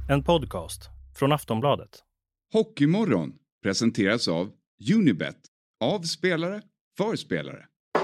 En podcast från Aftonbladet. Hockeymorgon presenteras av Unibet. Av spelare, för spelare.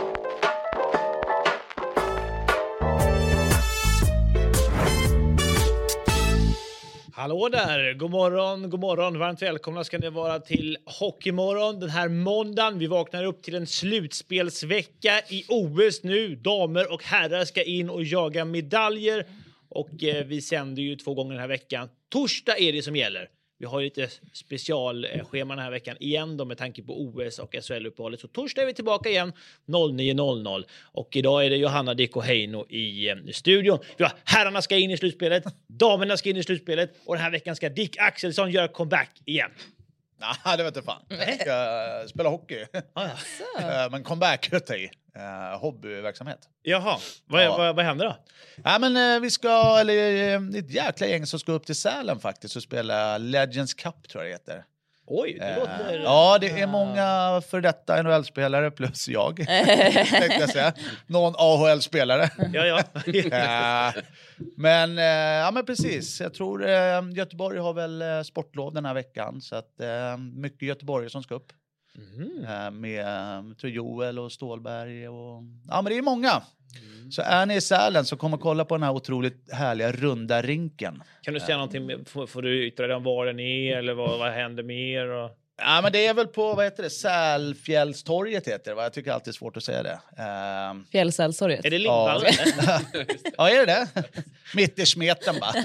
Hallå där, god morgon, varmt välkomna ska ni vara till Hockeymorgon den här måndagen. Vi vaknar upp till en slutspelsvecka i OS nu. Damer och herrar ska in och jaga medaljer och vi sänder ju 2 gånger den här veckan. Torsdag är det som gäller. Vi har ju lite specialschema den här veckan igen då med tanke på OS och SHL-uppehållet. Så torsdag är vi tillbaka igen 09.00. Och idag är det Johanna Dick och Heino i studion. Ja, herrarna ska in i slutspelet, damerna ska in i slutspelet och den här veckan ska Dick Axelsson göra comeback igen. Nej, det vet jag fan. Jag ska spela hockey. Men comeback heter det. Hobbyverksamhet. Jaha, vad händer då? Ja, men vi ska, eller ett jäkla gäng som ska upp till Sälen faktiskt och spela Legends Cup tror jag det heter. Oj, det låter... Ja, det är många för detta NHL-spelare plus jag. Tänkte jag säga. Någon AHL-spelare. Ja. Men precis. Jag tror Göteborg har väl sportlov den här veckan. Så att mycket Göteborg som ska upp. Med tror Joel och Stålberg. Ja, men det är många. Så är ni i Sälen så kommer kolla på den här otroligt härliga runda rinken. Kan du säga någonting, får du yttra dig om var den är eller vad händer mer? Och... Ja, men det är väl på, vad heter det, Sälfjällstorget heter det, va? Jag tycker alltid det är svårt att säga det. Fjällsälstorget. Är det Lindvall? Ja, är det? Mitt i smeten, va?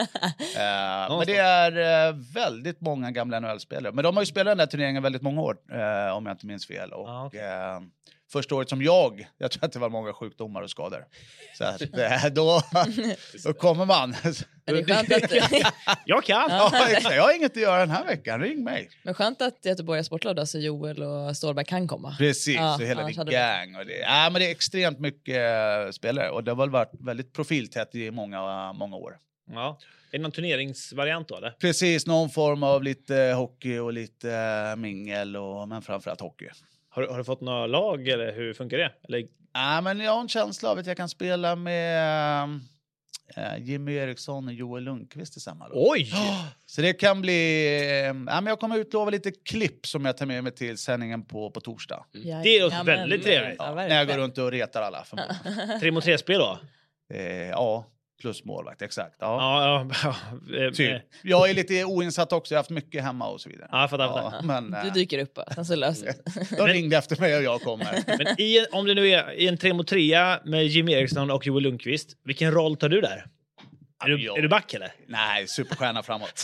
Men det är väldigt många gamla NHL-spelare. Men de har ju spelat den där turneringen väldigt många år, om jag inte minns fel. Och första året som jag tror att det var många sjukdomar och skador. Så att, då kommer man. Är det skönt att... Jag kan! Ja, jag har inget att göra den här veckan, ring mig. Men skönt att Göteborg har sportlov då, så Joel och Stålberg kan komma. Precis, så hela din gang. Och men det är extremt mycket spelare. Och det har väl varit väldigt profiltätt i många år. Ja. Är det någon turneringsvariant då, eller? Precis, någon form av lite hockey och lite mingel. Men framförallt hockey. Har du fått några lag eller hur funkar det? Eller... Men jag har en känsla av att jag kan spela med Jimmy Eriksson och Joel Lundqvist i samma lag. Oj! Så det kan bli... men jag kommer utlova lite klipp som jag tar med mig till sändningen på torsdag. Det är väldigt trevligt. Ja, när jag går runt och retar alla. 3-mot-3-spel då? Ja, plus målvakt, exakt. Ja. Typ. Jag är lite oinsatt också, jag har haft mycket hemma och så vidare. Ja, jag fattar. Men, du dyker upp, sen så löser det. De ringde efter mig och jag kommer. Men om det nu är i en 3-mot-3 med Jimmy Eriksson och Joel Lundqvist, vilken roll tar du där? Är du back eller? Nej, superstjärna framåt.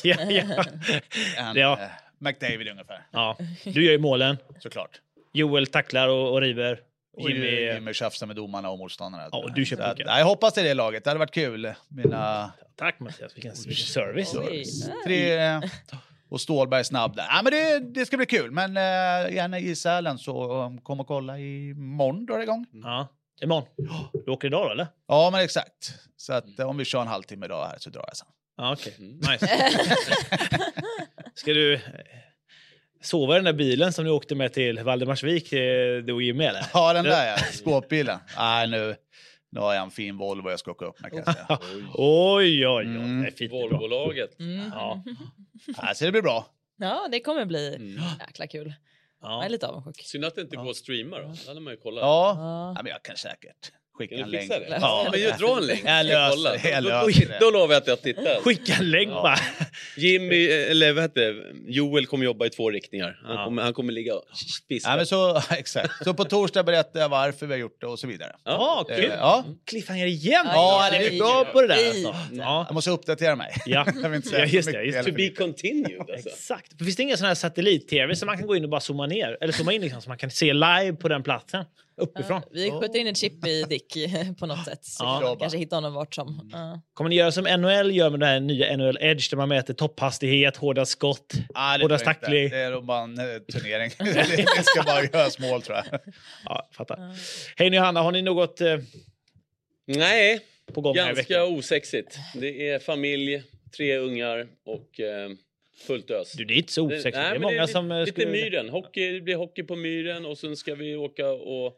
McDavid ungefär. Ja, du gör ju målen. Såklart. Joel tacklar och river. Jimmy tjafsar med domarna och motståndarna. Ja, och du köper mycket. Jag hoppas det är det laget. Det hade varit kul. Tack Mattias, vilken service. 3 och Stålberg snabb där. Men det ska bli kul. Men gärna i Sälen så kom och kolla imorgon drar det igång. Ja, imorgon. Du åker idag då, eller? Ja, men exakt. Så att om vi kör en halvtimme idag här så drar jag sen. Ja, okej. Nice. Ska du... sova i den där bilen som du åkte med till Valdemarsvik, du och Jimmy, eller? Ja, den där skåpbilen. Nej, nu har jag en fin Volvo jag ska åka upp med, kan jag säga. Oj. Det är fint. Volvo-laget. Ja. Så det blir bra. Ja, det kommer bli jäkla kul. Ja. Jag är lite avundsjuk. Synd att det inte går att streama då. Det hade man ju kollat. Ja, men jag kan säkert skicka en länk. Ja, men dra en länk. Jag löser det. Då lovar jag att jag tittar. Skicka en länk bara. Jimmy, eller vad heter det? Joel kommer jobba i 2 riktningar. Han kommer ligga och spissa. Ja, men så, exakt. Så på torsdag berättar jag varför vi har gjort det och så vidare. Ja, kul. Cliffhanger igen. Ja, det är bra på det där. Alltså. Ja. Jag måste uppdatera mig. Ja, jag vill inte säga just det. To be continued. Alltså. Exakt. Finns det ingen sån här satellit-tv som man kan gå in och bara zooma ner? Eller zooma in liksom, så man kan se live på den platsen? Uppifrån. Vi skjuter in ett chip i Dick på något sätt. Så kanske hitta honom vart som. Kommer ni göra som NHL gör med den här nya NHL Edge där man mäter topphastighet, hårda skott, hårda tackling? Det är nog bara en turnering. Det ska bara göras mål, tror jag. Ja, fattar. Hej nu, Hanna, har ni något Nej, på gång här i veckan? Ganska osexigt. Det är familj, 3 ungar och fullt ös. Du, det är inte så osexigt. Det är många som lite myren. Det blir hockey på myren och sen ska vi åka och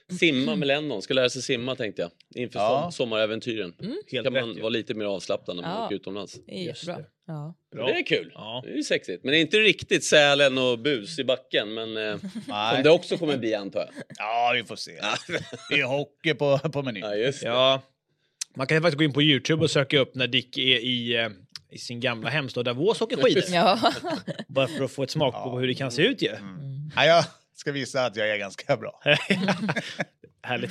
Simma med Lennon. Ska lära sig simma tänkte jag. Inför sommaräventyren. Kan man vara lite mer avslappnad när man åker utomlands. Jättebra. Ja. Det är kul. Det är ju sexigt. Men det är inte riktigt sälen och bus i backen. Men som det också kommer bli, antar jag. Ja, vi får se. Det är hockey på menyn. Ja, just det. Ja. Man kan ju faktiskt gå in på YouTube och söka upp när Dick är i sin gamla hemstad Davos åker skidor. Ja. Bara för att få ett smak på hur det kan se ut ju. Ja, jag ska visa att jag är ganska bra. Härligt.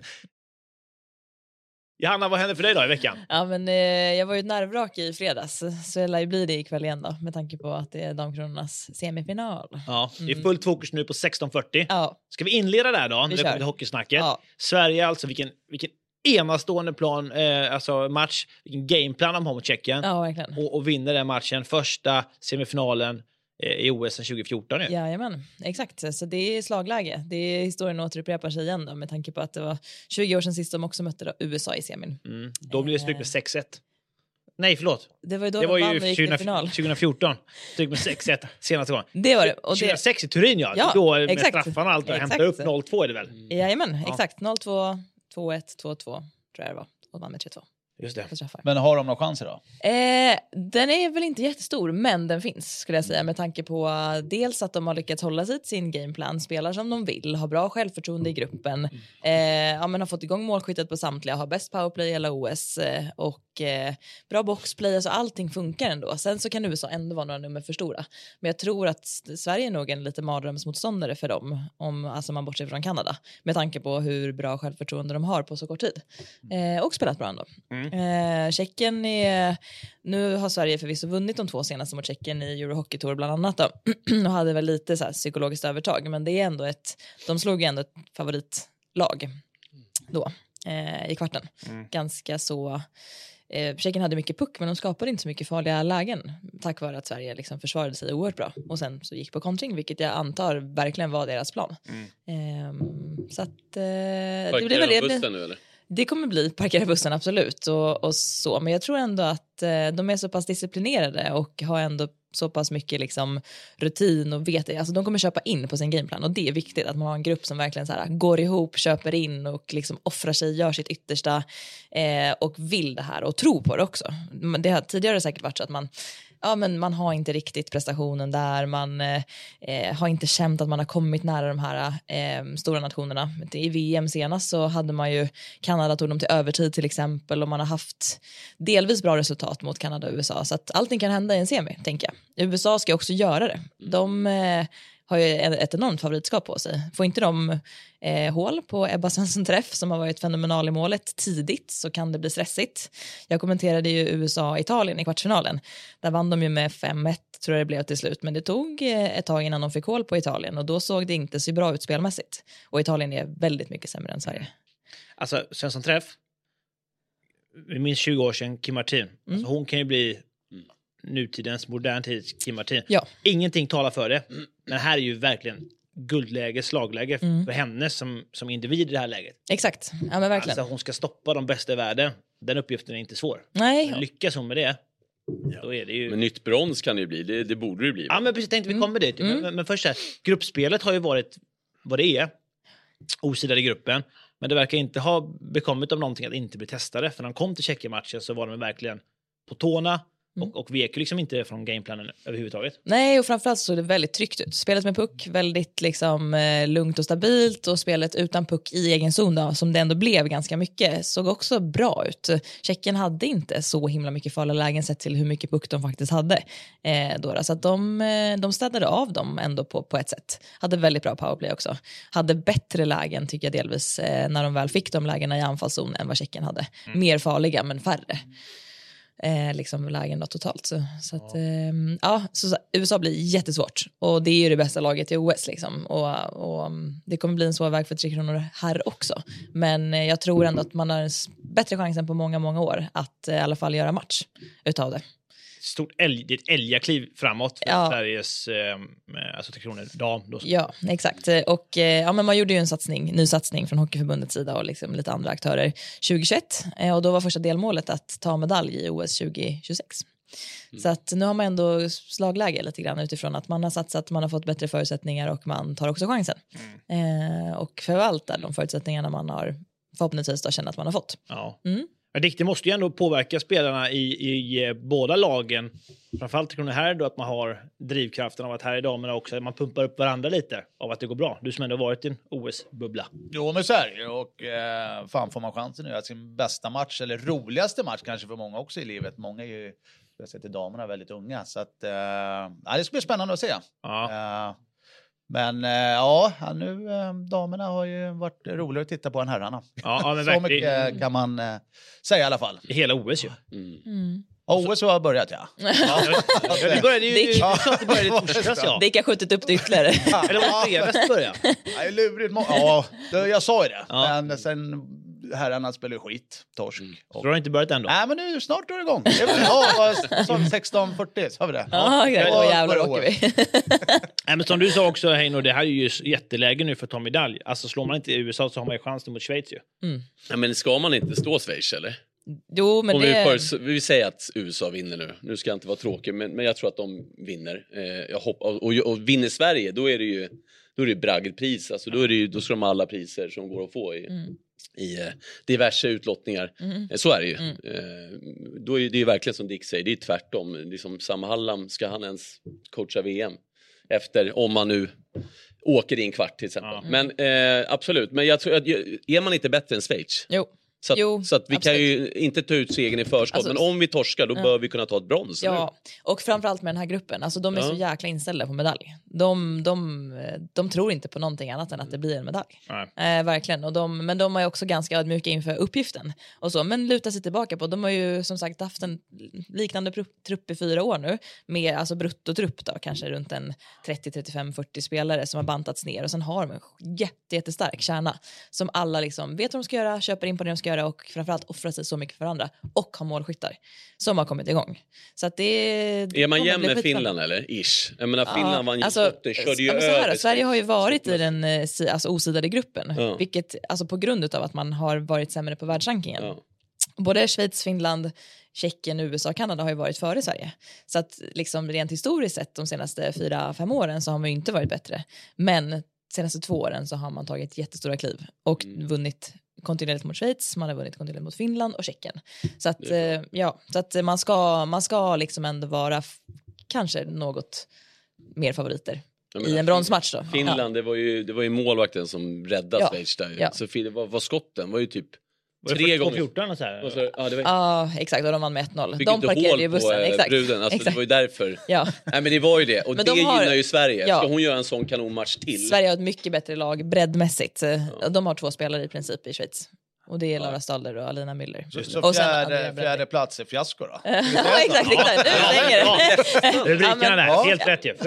Johanna, vad händer för dig då i veckan? Ja, men jag var ju ett nervvrak i fredags, så det lär ju bli det ikväll igen då, med tanke på att det är Damkronornas semifinal. Ja, det är fullt fokus nu på 16:40. Ja. Ska vi inleda där då? När vi kör. kommer till hockeysnacket. Ja. Sverige alltså, vilken enastående plan, alltså match, vilken gameplan de har mot Tjeckien. Ja, verkligen. Och vinner den matchen, första semifinalen i OS 2014 nu. Jajamän, exakt. Så det är slagläge. Det är historien återupprepar sig igen då, med tanke på att det var 20 år sedan sist de också mötte USA i semin. Då blir det stryk med 6-1. Nej, förlåt. Det var ju då det var de vann ju och gick till final. 2014. Stryk med 6-1 senaste gången. Det var det. Och 2006 i Turin, ja, då med exakt. straffarna och allt. Exakt. Hämtar upp 0-2 är det väl? Jajamän, exakt. 0-2, 2-1, 2-2 tror jag det var. Och vann med 3-2. Just det. Men har de några chanser då? Den är väl inte jättestor, men den finns skulle jag säga, med tanke på dels att de har lyckats hålla sig till sin gameplan, spelar som de vill, har bra självförtroende i gruppen, men har fått igång målskyttet på samtliga, har bäst powerplay i hela OS och bra boxplay, alltså allting funkar ändå. Sen så kan USA ändå vara några nummer för stora, men jag tror att Sverige är nog en lite mardrömsmotståndare för dem, om alltså man bortser från Kanada, med tanke på hur bra självförtroende de har på så kort tid, och spelat bra ändå. Tjeckien är, nu har Sverige förvisso vunnit de 2 senaste mot Tjeckien i Eurohockey Tour bland annat då, och hade väl lite så här psykologiskt övertag, men det är ändå de slog ju ändå ett favoritlag då i kvarten. Ganska så Tjeckien hade mycket puck, men de skapade inte så mycket farliga lägen tack vare att Sverige liksom försvarade sig oerhört bra och sen så gick på kontring, vilket jag antar verkligen var deras plan. Så att det blir väl bussen nu, eller? Det kommer bli parkera bussen, absolut, och så. Men jag tror ändå att de är så pass disciplinerade och har ändå så pass mycket liksom rutin och vet, alltså de kommer köpa in på sin gameplan, och det är viktigt att man har en grupp som verkligen så här går ihop, köper in och liksom offrar sig, gör sitt yttersta och vill det här och tror på det också. Det har tidigare säkert varit så att man har inte riktigt prestationen där, man har inte känt att man har kommit nära de här stora nationerna. I VM senast så hade man ju, Kanada tog dem till övertid till exempel, och man har haft delvis bra resultat mot Kanada och USA, så att allting kan hända i en semi, tänker jag. USA ska också göra det. De har ju ett enormt favoritskap på sig. Får inte de hål på Ebba Svensson-träff som har varit fenomenal i målet tidigt, så kan det bli stressigt. Jag kommenterade ju USA-Italien i kvartsfinalen. Där vann de ju med 5-1 tror jag det blev till slut, men det tog ett tag innan de fick hål på Italien, och då såg det inte så bra ut spelmässigt. Och Italien är väldigt mycket sämre än Sverige. Alltså Svensson-träff, vi minns 20 år sedan Kim Martin. Alltså, hon kan ju bli nutidens, modern tids Kim Martin. Ja. Ingenting talar för det. Men här är ju verkligen guldläge, slagläge för henne som individ i det här läget. Exakt, ja men verkligen. Alltså hon ska stoppa de bästa i världen. Den uppgiften är inte svår. Nej. Men lyckas hon med det, då är det ju... Men nytt brons kan det ju bli, det borde det bli. Ja, men precis, tänkte vi kommer dit. Men först här, gruppspelet har ju varit vad det är. Osidade i gruppen. Men det verkar inte ha bekommit av någonting att inte bli testade. För när de kom till Tjeckien-matchen så var de verkligen på tårna. Och vek liksom inte från gameplanen överhuvudtaget. Nej, och framförallt så är det väldigt tryggt ut. Spelet med puck, väldigt liksom lugnt och stabilt, och spelet utan puck i egen zon då, som det ändå blev ganska mycket, såg också bra ut. Tjeckien hade inte så himla mycket farliga lägen sett till hur mycket puck de faktiskt hade. Så att de städade av dem ändå på ett sätt. Hade väldigt bra powerplay också. Hade bättre lägen tycker jag delvis när de väl fick de lägena i anfallszon än vad Tjeckien hade. Mer farliga men färre. Liksom lägen då totalt så att så USA blir jättesvårt, och det är ju det bästa laget i OS liksom, och det kommer bli en svår väg för 3 kronor här också, men jag tror ändå att man har en bättre chans än på många år att i alla fall göra match utav det. Det är ett älgakliv framåt för Sveriges alltså 3 kronor dam. Ja, exakt. Och men man gjorde ju en ny satsning från Hockeyförbundets sida och liksom lite andra aktörer 2021. Och då var första delmålet att ta medalj i OS 2026. Så att nu har man ändå slagläge lite grann utifrån att man har satsat, man har fått bättre förutsättningar och man tar också chansen. Och förvaltar de förutsättningarna man har förhoppningsvis då känner att man har fått. Ja. Det måste ju ändå påverka spelarna i båda lagen. Framförallt i här då att man har drivkraften av att här idag, men också att man pumpar upp varandra lite av att det går bra. Du som ändå varit i en OS-bubbla. Jo, men så är det. Och fan får man chansen nu att sin bästa match, eller roligaste match kanske för många också i livet. Många är ju, jag ser till damerna, väldigt unga. Så att, det ska bli spännande att se. Ja. Men nu damerna har ju varit roligare att titta på än herrarna. Ja, men så mycket kan man säga i alla fall. I hela OS ju. OS har börjat, ja. Det började ju i torsdags, ja. Det kan skjutit upp det ytterligare. Eller var det fredags börja? Det är lurigt. Jag sa ju det. Ja. Men sen herrarna spelar skit. Torsk. Så du har inte börjat ändå? Nej, men nu snart är det igång. 16:40, sa vi det? Ja, då jävlar åker vi. Nej, men som du sa också, Heino, det här är ju jätteläge nu för att ta medalj. Alltså slår man inte i USA så har man ju chans mot Schweiz ju. Ja, men ska man inte slå Schweiz, eller? Jo, men vi säger att USA vinner nu. Nu ska jag inte vara tråkig, men jag tror att de vinner. Jag hoppas, och vinner Sverige, då är det ju bragdpris. Alltså då ska de alla priser som går att få i diverse utlottningar. Så är det ju. Då är det ju verkligen som Dick säger, det är tvärtom. Liksom Sam Hallam, ska han ens coacha VM efter, om man nu åker i en kvart till exempel. Men absolut, men jag tror att är man inte bättre än Schweiz? Så att vi kan ju inte ta ut segern i förskott, alltså, men om vi torskar då bör vi kunna ta ett brons. Ja, och framförallt med den här gruppen. Alltså de är så jäkla inställda på medalj. De tror inte på någonting annat än att det blir en medalj. Verkligen. Men de är också ganska ödmjuka inför uppgiften. Och så. Men luta sig tillbaka på. De har ju som sagt haft en liknande trupp i 4 år nu. Med alltså bruttotrupp då. Kanske runt en 30, 35, 40 spelare som har bantats ner. Och sen har de en jättestark kärna. Som alla liksom vet vad de ska göra, köper in på det de ska göra och framförallt offrar sig så mycket för varandra och har målskyttar som har kommit igång. Så att det är man jämn med Finland eller? Ish. Jag menar Finland vann ju skotten, körde ju över. Sverige har ju varit i den osidade gruppen, vilket alltså på grund av att man har varit sämre på världsrankingen. Både Schweiz, Finland, Tjeckien, USA och Kanada har ju varit före Sverige. Så att liksom rent historiskt sett de senaste 4-5 åren så har man ju inte varit bättre. Men senaste 2 åren så har man tagit jättestora kliv och vunnit kontinuerligt mot Schweiz, man har vunnit kontinuerligt mot Finland och Tjeckien. Så att så att man ska liksom ändå vara kanske något mer favoriter i en bronsmatch då. Finland, det var ju målvakten som räddade Schweiz där. Ja. Så var skotten var ju typ 3 gånger 14 och så här. Ja, exakt, och de vann med 1-0. Fick de parkerade ju bussen, exakt. Bruden. Alltså, exakt. det var ju därför. Nej, men det var ju det. Och men det gynnar ju Sverige. Ska hon göra en sån kanonmatch till? Sverige har ett mycket bättre lag breddmässigt. De har 2 spelare i princip i Schweiz. Och det är Laura Stalder och Alina Müller. Så och fjärde plats är fiasko då? Ja, exakt. Nu stänger det. Rubrikerna där, helt rätt ju.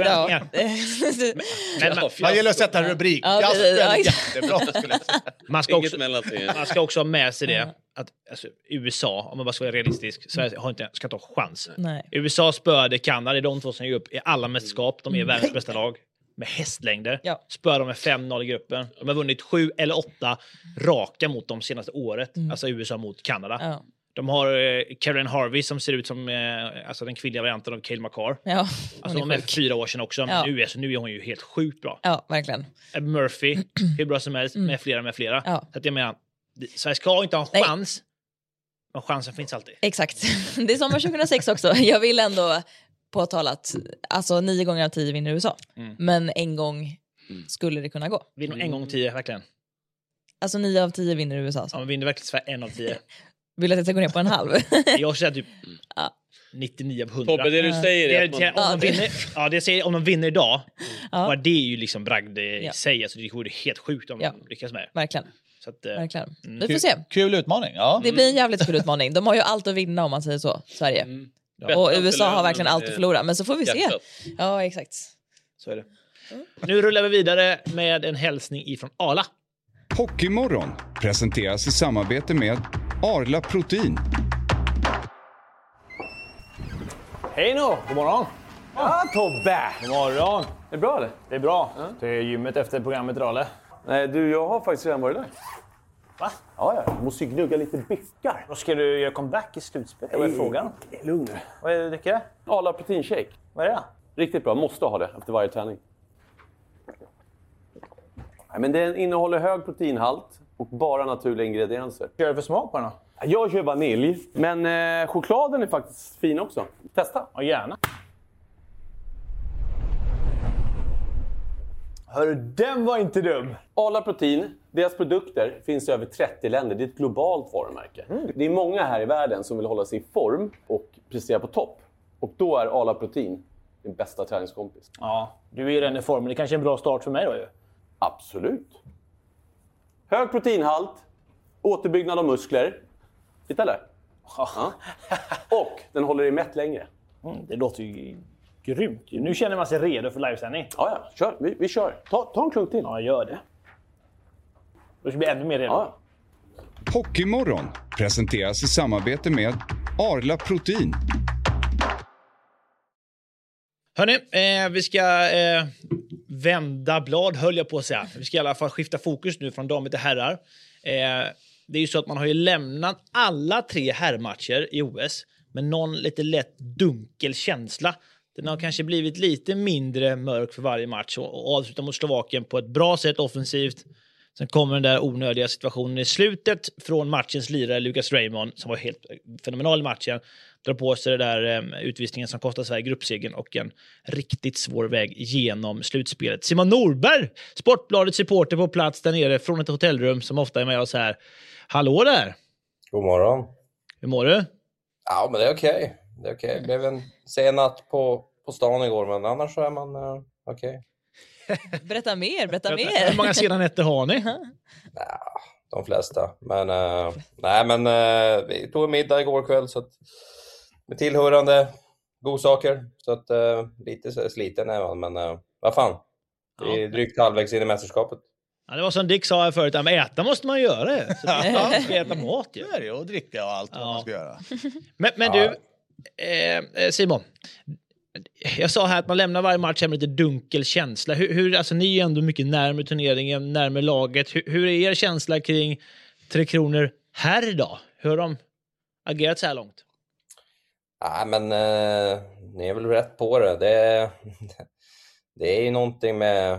Man gillar att sätta en rubrik. Jättebra skulle jag säga. Man ska också ha med sig det. Att alltså, USA, om man bara ska vara realistisk, Sverige ska inte ha chans. USA spöade Kanada, det är de 2 som ger upp i alla mästerskap. De är världens bästa lag. Med hästlängder. Spör de med 5-0 i gruppen. De har vunnit 7 eller 8 raka mot de senaste året. Alltså USA mot Kanada. De har Karen Harvey som ser ut som alltså den kvinnliga varianten av Cale Makar. Alltså de är 4 år sedan också. Men nu är hon ju helt sjukt bra. Ja, verkligen. Murphy, hur bra som helst. Med flera. Så att jag menar, Sverige ska inte ha en chans. Men chansen finns alltid. Exakt. Det är sommar 2006 också. Jag vill ändå påtalat, alltså 9 gånger av 10 vinner USA. Men en gång skulle det kunna gå. Vinner en gång 10, verkligen. Alltså 9 av 10 vinner USA. Alltså. Ja, men vinner verkligen Sverige 1 av 10. Vill att jag ska gå ner på en halv? Jag säger typ 99 av 100. Tobbe, det du säger är om de vinner idag, det är ju liksom bragd i sig. Alltså, det vore helt sjukt om de lyckas med det. Verkligen. Så att, verkligen. Vi får se. Kul utmaning. Det blir en jävligt kul utmaning. De har ju allt att vinna om man säger så, Sverige. Och USA har verkligen allt att förlora. Men så får vi se. Ja, exakt. Så är det. Nu rullar vi vidare med en hälsning ifrån Arla. Hockeymorgon presenteras i samarbete med Arla Protein. Hej nu, god morgon. Ja, Tobbe. God morgon. Det är bra eller? Det är bra. Det är gymmet efter programmet idag eller? Nej, jag har faktiskt redan varit där. Va? Ja, du måste ju gnugga lite bickar. Då ska du göra comeback i slutspelet. Vad är frågan? Lugn nu. Vad är det du dricker? Arla proteinshake. Vad är det? Riktigt bra, måste ha det efter varje träning. Nej, men den innehåller hög proteinhalt och bara naturliga ingredienser. Vad gör du för smak på den då? Jag kör vanilj, men chokladen är faktiskt fin också. Testa. Ja, gärna. Hörru, den var inte dum. Arla Protein, deras produkter finns i över 30 länder. Det är ett globalt varumärke. Det är många här i världen som vill hålla sig i form och prestera på topp. Och då är Arla Protein din bästa träningskompis. Ja, du är ju redan i form. Det kanske är en bra start för mig då ju. Absolut. Hög proteinhalt, återbyggnad av muskler. Titta där. Ja. Och den håller dig mätt längre. Det låter ju grymt. Nu känner man sig redo för livesändning. Ja, kör. Vi kör. Ta en klunk till. Ja, gör det. Då ska vi bli ännu mer redo. Ja. Hockeymorgon presenteras i samarbete med Arla Protein. Hörrni, vi ska vända blad, höll jag på att säga. Vi ska i alla fall skifta fokus nu från damer till herrar. Det är ju så att man har ju lämnat alla 3 herrmatcher i OS med någon lite lätt dunkel känsla. Den har kanske blivit lite mindre mörk för varje match och avslutar mot Slovakien på ett bra sätt offensivt. Sen kommer den där onödiga situationen i slutet från matchens lirare Lucas Raymond, som var helt fenomenal i matchen, drar på sig det där utvisningen som kostar Sverige gruppsegern och en riktigt svår väg genom slutspelet. Simon Norberg, Sportbladets supporter på plats där nere från ett hotellrum som ofta är med oss här. Hallå där! God morgon. Hur mår du? Ja, men det är okej. Det är okej. Det blev en sen natt på stan igår, men annars så är man okej. Berätta mer. Hur många sena nätter har ni? De flesta. Men vi tog en middag igår kväll så att, med tillhörande godsaker. Så att lite så sliten är man, men vad fan. Det är drygt halvvägs in i mästerskapet. Ja, det var som Dick sa här förut, men äta måste man göra. Så man ska äta mat ju. Det är det, och dricka och allt vad man ska göra. Men du, Simon. Jag sa här att man lämnar varje match med lite dunkel känsla. Alltså, ni är ändå mycket närmare turneringen, närmare laget. Hur är er känsla kring Tre Kronor här idag? Hur har de agerat så här långt? Ja, men ni är väl rätt på det. Det är ju någonting med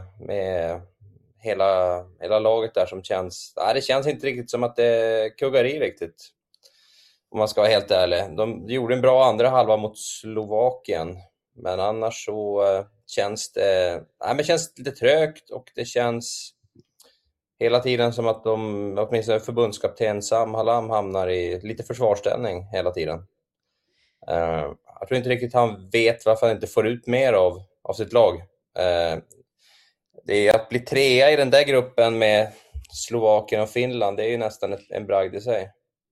hela laget där som känns... Nej, det känns inte riktigt som att det kuggar i riktigt. Om man ska vara helt ärlig. De gjorde en bra andra halva mot Slovakien. Men annars så känns det... Nej, men känns lite trögt och det känns hela tiden som att de, åtminstone förbundskapten Sam Hallam, hamnar i lite försvarsställning hela tiden. Jag tror inte riktigt han vet varför han inte får ut mer av sitt lag. Det är att bli 3 i den där gruppen med Slovakien och Finland, det är ju nästan en bragd i sig.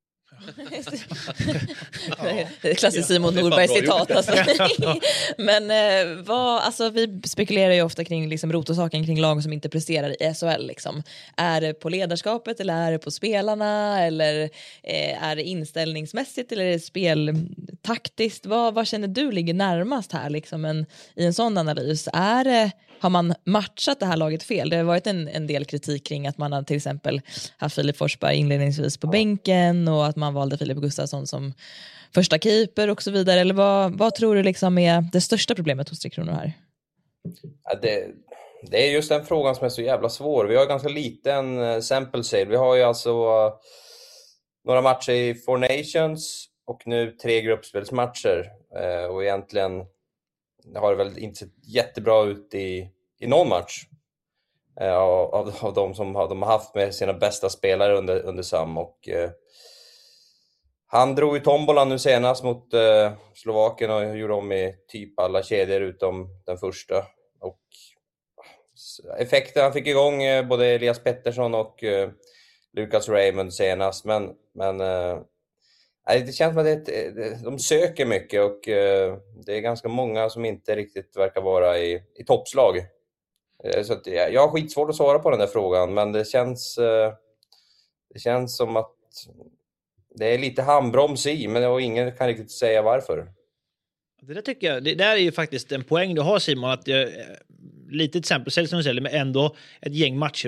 Det är klassiskt Simon Norberg-citat. Alltså. Men vi spekulerar ju ofta kring liksom, rotorsaken kring lag som inte presterar i SHL. Liksom. Är det på ledarskapet eller är det på spelarna? Eller är det inställningsmässigt eller är det speltaktiskt? Vad känner du ligger närmast här liksom, i en sån analys? Har man matchat det här laget fel? Det har varit en del kritik kring att man har till exempel haft Filip Forsberg inledningsvis på bänken och att man valde Filip Gustafsson som första keeper och så vidare. Eller vad tror du liksom är det största problemet hos Tre Kronor här? Ja, det är just den frågan som är så jävla svår. Vi har ganska liten sample sale. Vi har ju alltså några matcher i Four Nations och nu 3 gruppspelsmatcher. Och egentligen har det väl inte sett jättebra ut i någon match av de som de har haft med sina bästa spelare under Sam. Och han drog ju tombolan nu senast mot Slovakien och gjorde om i typ alla kedjor utom den första. Och effekten, han fick igång både Elias Pettersson och Lucas Raymond senast, men det känns som att de söker mycket och det är ganska många som inte riktigt verkar vara i toppslag. Så att jag har skitsvårt att svara på den där frågan, men det känns som att det är lite handbroms i, men ingen kan riktigt säga varför. Det där tycker jag, det där är ju faktiskt en poäng du har, Simon, att lite till exempel Celsius men ändå ett gäng matcher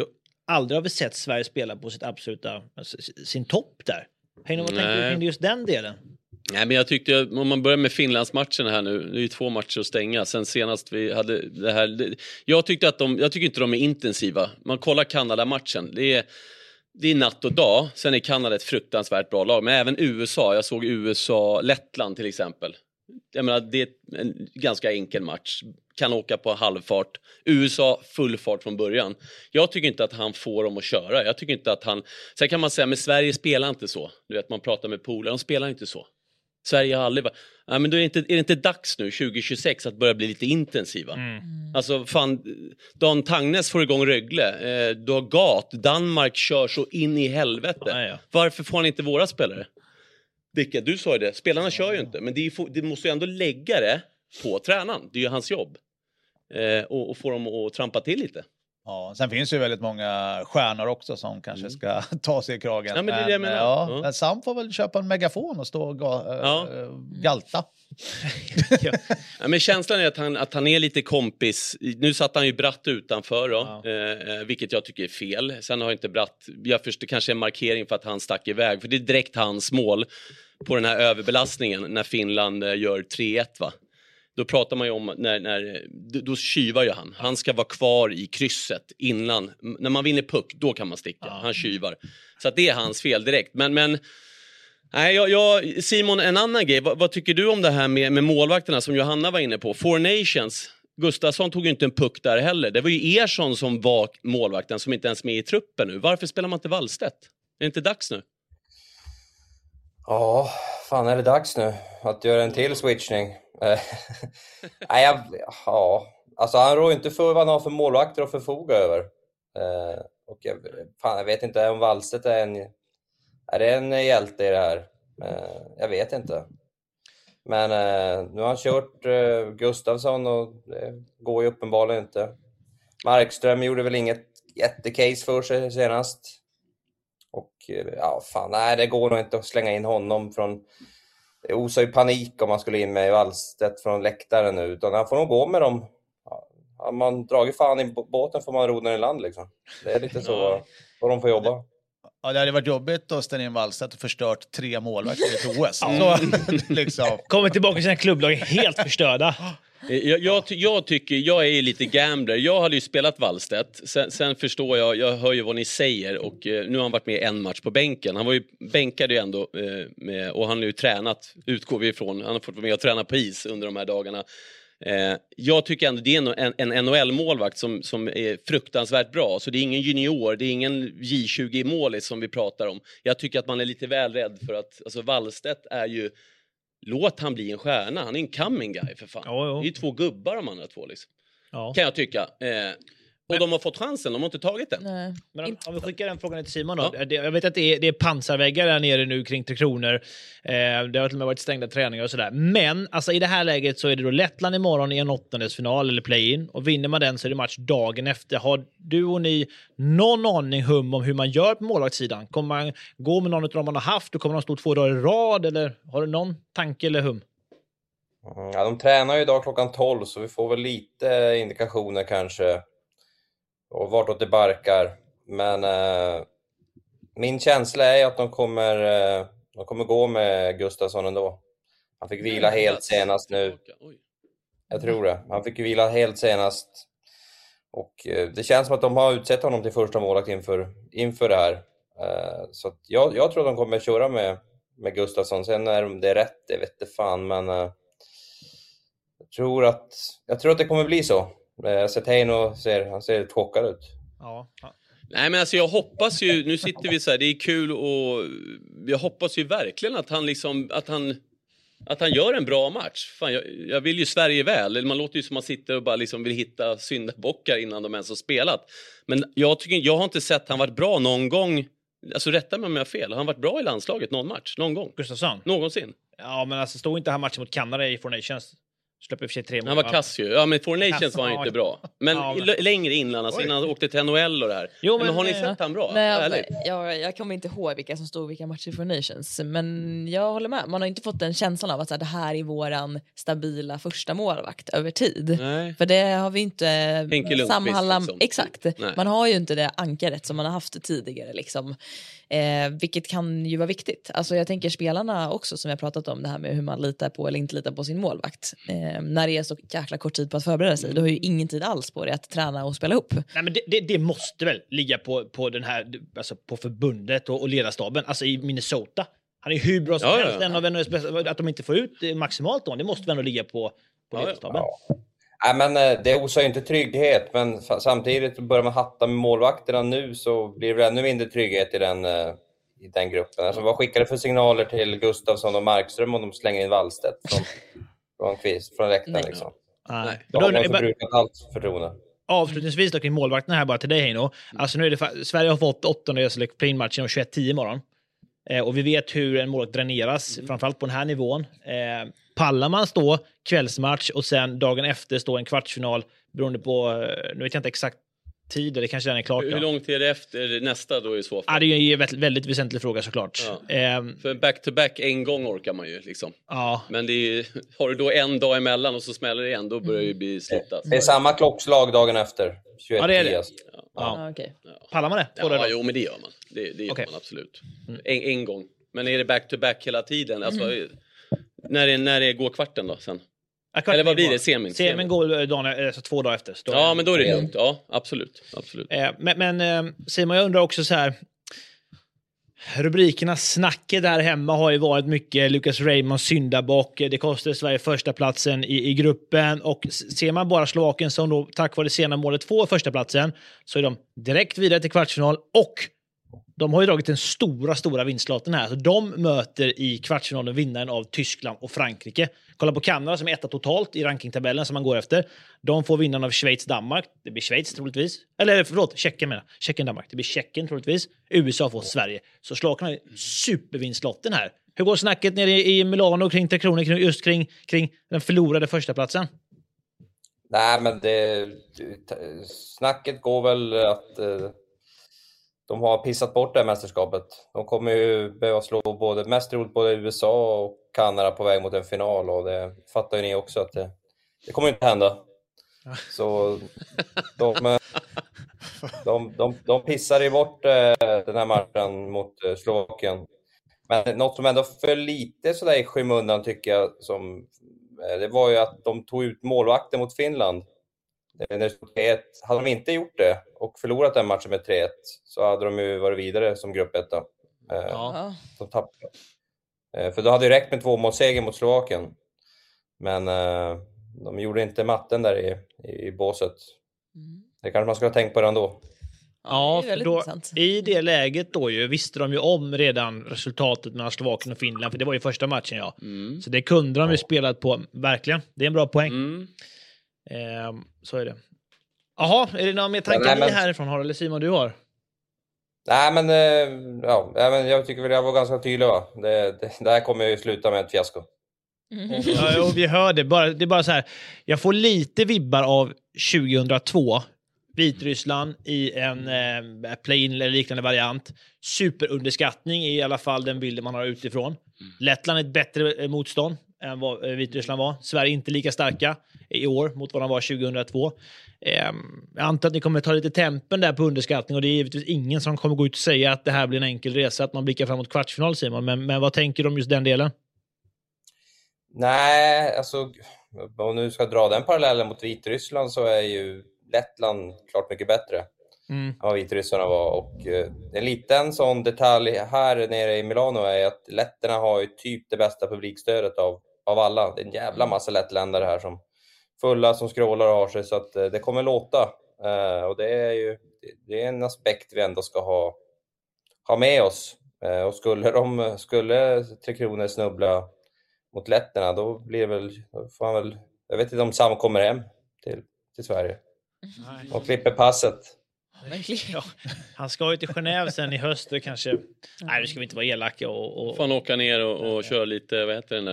aldrig har vi sett Sverige spela på sitt absoluta, sin topp där. Heino, vad tänker du kring just den delen? Nej, men jag tyckte, om man börjar med Finlandsmatchen här nu, det är ju 2 matcher att stänga. Sen senast vi hade det här, jag tycker inte de är intensiva. Man kollar Kanada-matchen, det är natt och dag. Sen är Kanada ett fruktansvärt bra lag, men även USA, jag såg USA-Lettland till exempel. Jag menar, det är en ganska enkel match. Kan åka på halvfart. USA full fart från början. Jag tycker inte att han får dem att köra. Jag tycker inte att han... Sen kan man säga, men Sverige spelar inte så. Du vet, man pratar med polare, de spelar inte så. Sverige har aldrig varit... Ja, men då är det inte dags nu, 2026, att börja bli lite intensiva. Alltså, fan, Dan Tangnes får igång Rögle. Du har Gat. Danmark kör så in i helvete. Ja. Varför får han inte våra spelare? Dicke, du sa ju det. Spelarna kör ju inte. Men det måste ju ändå lägga det på tränaren. Det är ju hans jobb. Och få dem att trampa till lite. Ja, sen finns ju väldigt många stjärnor också som kanske ska ta sig i kragen. Ja, men det är det jag menar. Men Sam får väl köpa en megafon och stå och galta. Ja, men känslan är att han är lite kompis. Nu satt han ju Bratt utanför då, vilket jag tycker är fel. Sen har inte Bratt, jag förstår kanske en markering för att han stack iväg, för det är direkt hans mål på den här överbelastningen när Finland gör 3-1, va. Då pratar man ju om då kyvar ju han ska vara kvar i krysset innan, när man vinner puck, då kan man sticka. Han kyvar, så att det är hans fel direkt. Men nej, Simon, en annan grej. Vad tycker du om det här med målvakterna som Johanna var inne på? Four Nations, Gustafsson tog ju inte en puck där heller. Det var ju Ersson som var målvakten, som inte ens är med i truppen nu. Varför spelar man inte Wallstedt? Är det inte dags nu? Ja, fan är det dags nu att göra en till switchning? Alltså han rår inte för vad han har för målvakter att förfoga över. Och jag vet inte om Wallstedt är det en hjälte i det här. Jag vet inte. Men nu har han kört Gustafsson och det går ju uppenbarligen inte. Markström gjorde väl inget jättecase för sig senast. Och det går nog inte att slänga in honom från... Det osar ju panik om man skulle in med Wallstedt från läktaren nu. Utan han får nog gå med dem. Ja, man drar ju fan i båten får man roda i land liksom. Det är lite så vad de får jobba. Ja, det hade varit jobbigt att ställa in Wallstedt och förstört 3 målvakter i ett OS. Så, liksom. Kommer tillbaka till sina klubblag helt förstörda. Jag tycker, jag är lite gambler. Jag hade ju spelat Wallstedt. Sen förstår jag hör ju vad ni säger. Och nu har han varit med en match på bänken. Han var ju bänkad ju ändå. Och han har ju tränat, utgår vi ifrån. Han har fått vara med och träna på is under de här dagarna. Jag tycker ändå det är en NHL-målvakt som är fruktansvärt bra. Så det är ingen junior, det är ingen J20-målis som vi pratar om. Jag tycker att man är lite väl rädd för att, alltså Wallstedt är ju, låt han bli en stjärna. Han är en coming guy för fan. Jo. Det är ju 2 gubbar om andra 2 liksom. Ja. Kan jag tycka. Och de har fått chansen, de har inte tagit den. Nej. Men om vi skickar den frågan till Simon då. Ja. Jag vet att det är pansarväggar där nere nu kring 3 Kronor. Det har till och med varit stängda träningar och sådär. Men alltså, i det här läget så är det då Lettland imorgon i en 8-delsfinal eller play-in. Och vinner man den så är det match dagen efter. Har du och ni någon aning om hur man gör på målvaktssidan? Kommer man gå med någon av dem man har haft och kommer de stå 2 dagar i rad? Eller har du någon tanke eller hum? Ja, de tränar ju idag klockan 12 så vi får väl lite indikationer kanske. Och vartåt det barkar. Men min känsla är att de kommer gå med Gustafsson ändå. Han fick vila helt senast nu. Jag tror det. Han fick vila helt senast. Och det känns som att de har utsett honom till första målvakt inför det här. Så att jag tror att de kommer köra med Gustafsson. Sen är det rätt, det vet inte fan. Men jag tror att det kommer bli så. Heino ser chockad ut. Ja. Nej, men alltså jag hoppas ju, nu sitter vi så här, det är kul och jag hoppas ju verkligen att han liksom, att han gör en bra match. Fan, jag vill ju Sverige väl. Man låter ju som att man sitter och bara liksom vill hitta syndabockar innan de ens har spelat. Men jag har inte sett han varit bra någon gång. Alltså rätta mig om jag har fel. Har han varit bra i landslaget någon match? Någon gång? Gustafsson? Någonsin? Ja, men alltså stod inte här matchen mot Kanada i Four Nations? Släpper för sig 3 mål. Han var kass ju. Ja, men Four Nations var han inte bra. Men längre innan, alltså innan han åkte till NHL och det här. Jo, men har ni sett han bra? Nej, jag kommer inte ihåg vilka som stod vilka matcher för Nations. Men jag håller med. Man har inte fått den känslan av att så här, det här är våran stabila första målvakt över tid. Nej. För det har vi inte sammanhållit. Liksom. Exakt. Nej. Man har ju inte det ankaret som man har haft tidigare. Liksom. Vilket kan ju vara viktigt. Alltså jag tänker spelarna också som jag pratat om det här med hur man litar på eller inte litar på sin målvakt. När det är så jäkla kort tid på att förbereda sig, då har ju ingen tid alls på det att träna och spela upp. Nej, men det måste väl ligga på den här, alltså på förbundet och ledarstaben, alltså i Minnesota. Han är hur bra som helst, en av NHLs bästa, att de inte får ut maximalt då, det måste väl ändå ligga på ledarstaben. Ja. Nej, men det osar ju inte trygghet, men samtidigt börjar man hatta med målvakterna nu så blir det väl ännu mindre trygghet i den gruppen. Alltså, vad skickar det för signaler till Gustafsson och Markström om de slänger in Wallstedt från läktaren liksom? Nej. Då har man förbrukat allt förtroende. Avslutningsvis då kring målvakterna här bara till dig Heino. Alltså nu är det Sverige har fått 8:e play-matchen om 21:10 imorgon. Och vi vet hur en målvakt dräneras, framförallt på den här nivån. Pallar man stå kvällsmatch och sen dagen efter stå en kvartsfinal beroende på, nu vet jag inte exakt tid, det kanske den är klart. Hur lång tid är det efter nästa då i så fall? Ja, det är ju en väldigt väsentlig fråga såklart. Ja. För back-to-back en gång orkar man ju liksom. Ja. Men har du då en dag emellan och så smäller det igen, då börjar det ju bli slitat. Det är samma klockslag dagen efter. 21, ja, det är det. Ja. Okay. Pallar man det? Jo, men det gör man. Det gör man absolut. En gång. Men är det back-to-back hela tiden? Alltså, när det går kvarten då sen? Eller vad blir det? Semin går dagen, alltså 2 dagar efter. Ja, men då är det lugnt. Ja, absolut. Men Simon, jag undrar också så här. Rubrikerna snacket där hemma har ju varit mycket Lucas Raymond syndabock. Det kostade Sverige första platsen i gruppen. Och ser man bara Slovakien som då tack vare det sena målet får första platsen, så är de direkt vidare till kvartsfinal. Och de har ju dragit den stora vinstlotten här. Så de möter i kvartsfinalen vinnaren av Tyskland och Frankrike. Kolla på Kanada som är etta totalt i rankingtabellen som man går efter. De får vinnaren av Schweiz-Danmark. Det blir Schweiz troligtvis. Eller förlåt, Tjeckien-Danmark. Det blir Tjeckien troligtvis. USA får Sverige. Så Slovakien har ju supervinstlotten här. Hur går snacket nere i Milano kring 3 kronor just kring den förlorade första platsen? Nej, men snacket går väl att de har pissat bort det här mästerskapet. De kommer ju behöva slå mest troligt både USA och Kanada på väg mot en final. Och det fattar ju ni också att det kommer inte hända. Så de pissar ju bort den här matchen mot Slovakien. Men något som ändå för lite sådär i skymundan tycker jag, det var ju att de tog ut målvakten mot Finland. Hade de inte gjort det och förlorat den matchen med 3-1 så hade de ju varit vidare som grupp 1. De tappade. För då hade det räckt med 2-målsseger mot Slovakien. Men de gjorde inte matten där i båset. Det kanske man ska ha tänkt på redan då. Ja, för då, i det läget då visste de ju om redan resultatet mellan Slovakien och Finland, för det var ju första matchen Så det kunde de ju spelat på, verkligen. Det är en bra poäng. Så är det. Jaha, är det någon mer tankar ni härifrån har, eller Simon du har? Nej, men jag tycker väl jag var ganska tydlig, va? Det här kommer ju sluta med ett fiasko. Ja, vi hör det. Det är bara så här. Jag får lite vibbar av 2002. Vitryssland i en play-in eller liknande variant. Superunderskattning i alla fall den bilden man har utifrån. Lettland är ett bättre motstånd än vad Vitryssland var. Sverige inte lika starka i år mot vad de var 2002. Jag antar att ni kommer ta lite tempen där på underskattning, och det är givetvis ingen som kommer gå ut och säga att det här blir en enkel resa, att man blickar framåt kvartsfinal, Simon. Men vad tänker du om just den delen? Nej, alltså om nu ska dra den parallellen mot Vitryssland så är ju Lettland klart mycket bättre än vad vitryssarna var. Och en liten sån detalj här nere i Milano är att letterna har ju typ det bästa publikstödet av alla. Det är en jävla massa lettländare här som fulla som scrollar och har sig, så att det kommer låta. Och det är en aspekt vi ändå ska ha med oss. Och skulle 3 kronor snubbla mot letterna, då blir får man väl, jag vet inte om Sam kommer hem till Sverige. Och klipper passet. Ja, han ska ju till Genève sen i höst och kanske. Nej, nu ska vi inte vara elaka och får han åka ner och köra lite, vad heter den där?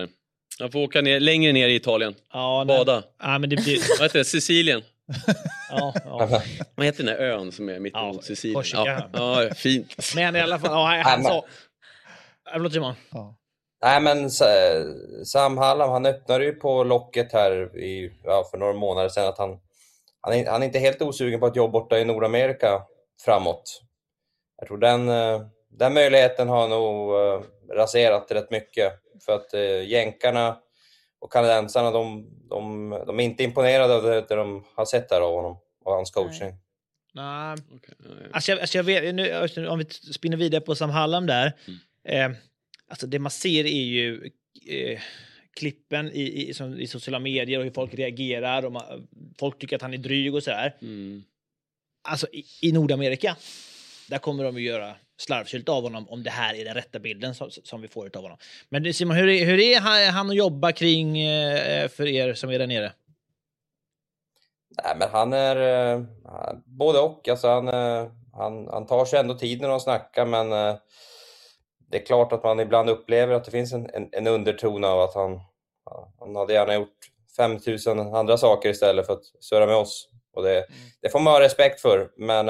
Jag får åka längre ner i Italien. Ja, bada. Ja, men det blir... Vad heter det? Sicilien. Ja. Vad heter den där ön som är mitt mot Sicilien? Korsika. Ja, fint. Men i alla fall, han sa... Förlåt Simon. Ja. Nej, men Sam Hallam, han öppnade ju på locket här för några månader sedan att han är inte helt osugen på att jobba borta i Nordamerika framåt. Jag tror den möjligheten har nog raserat rätt mycket. För att jänkarna och kanadensarna, de är inte imponerade av det de har sett där av honom och hans coaching. Nej. Okay. Alltså jag vet, nu, om vi spinner vidare på Sam Hallam där. Alltså det man ser är ju klippen i sociala medier och hur folk reagerar och folk tycker att han är dryg och sådär. Alltså i Nordamerika där kommer de att göra slarvsylt av honom om det här är den rätta bilden som vi får ut av honom. Men Simon, hur är han att jobba kring för er som är där nere? Nej, men han är både och. Alltså han tar sig ändå tid när de snackar, men det är klart att man ibland upplever att det finns en underton av att han hade gärna gjort 5000 andra saker istället för att surra med oss. Och det får man ha respekt för, men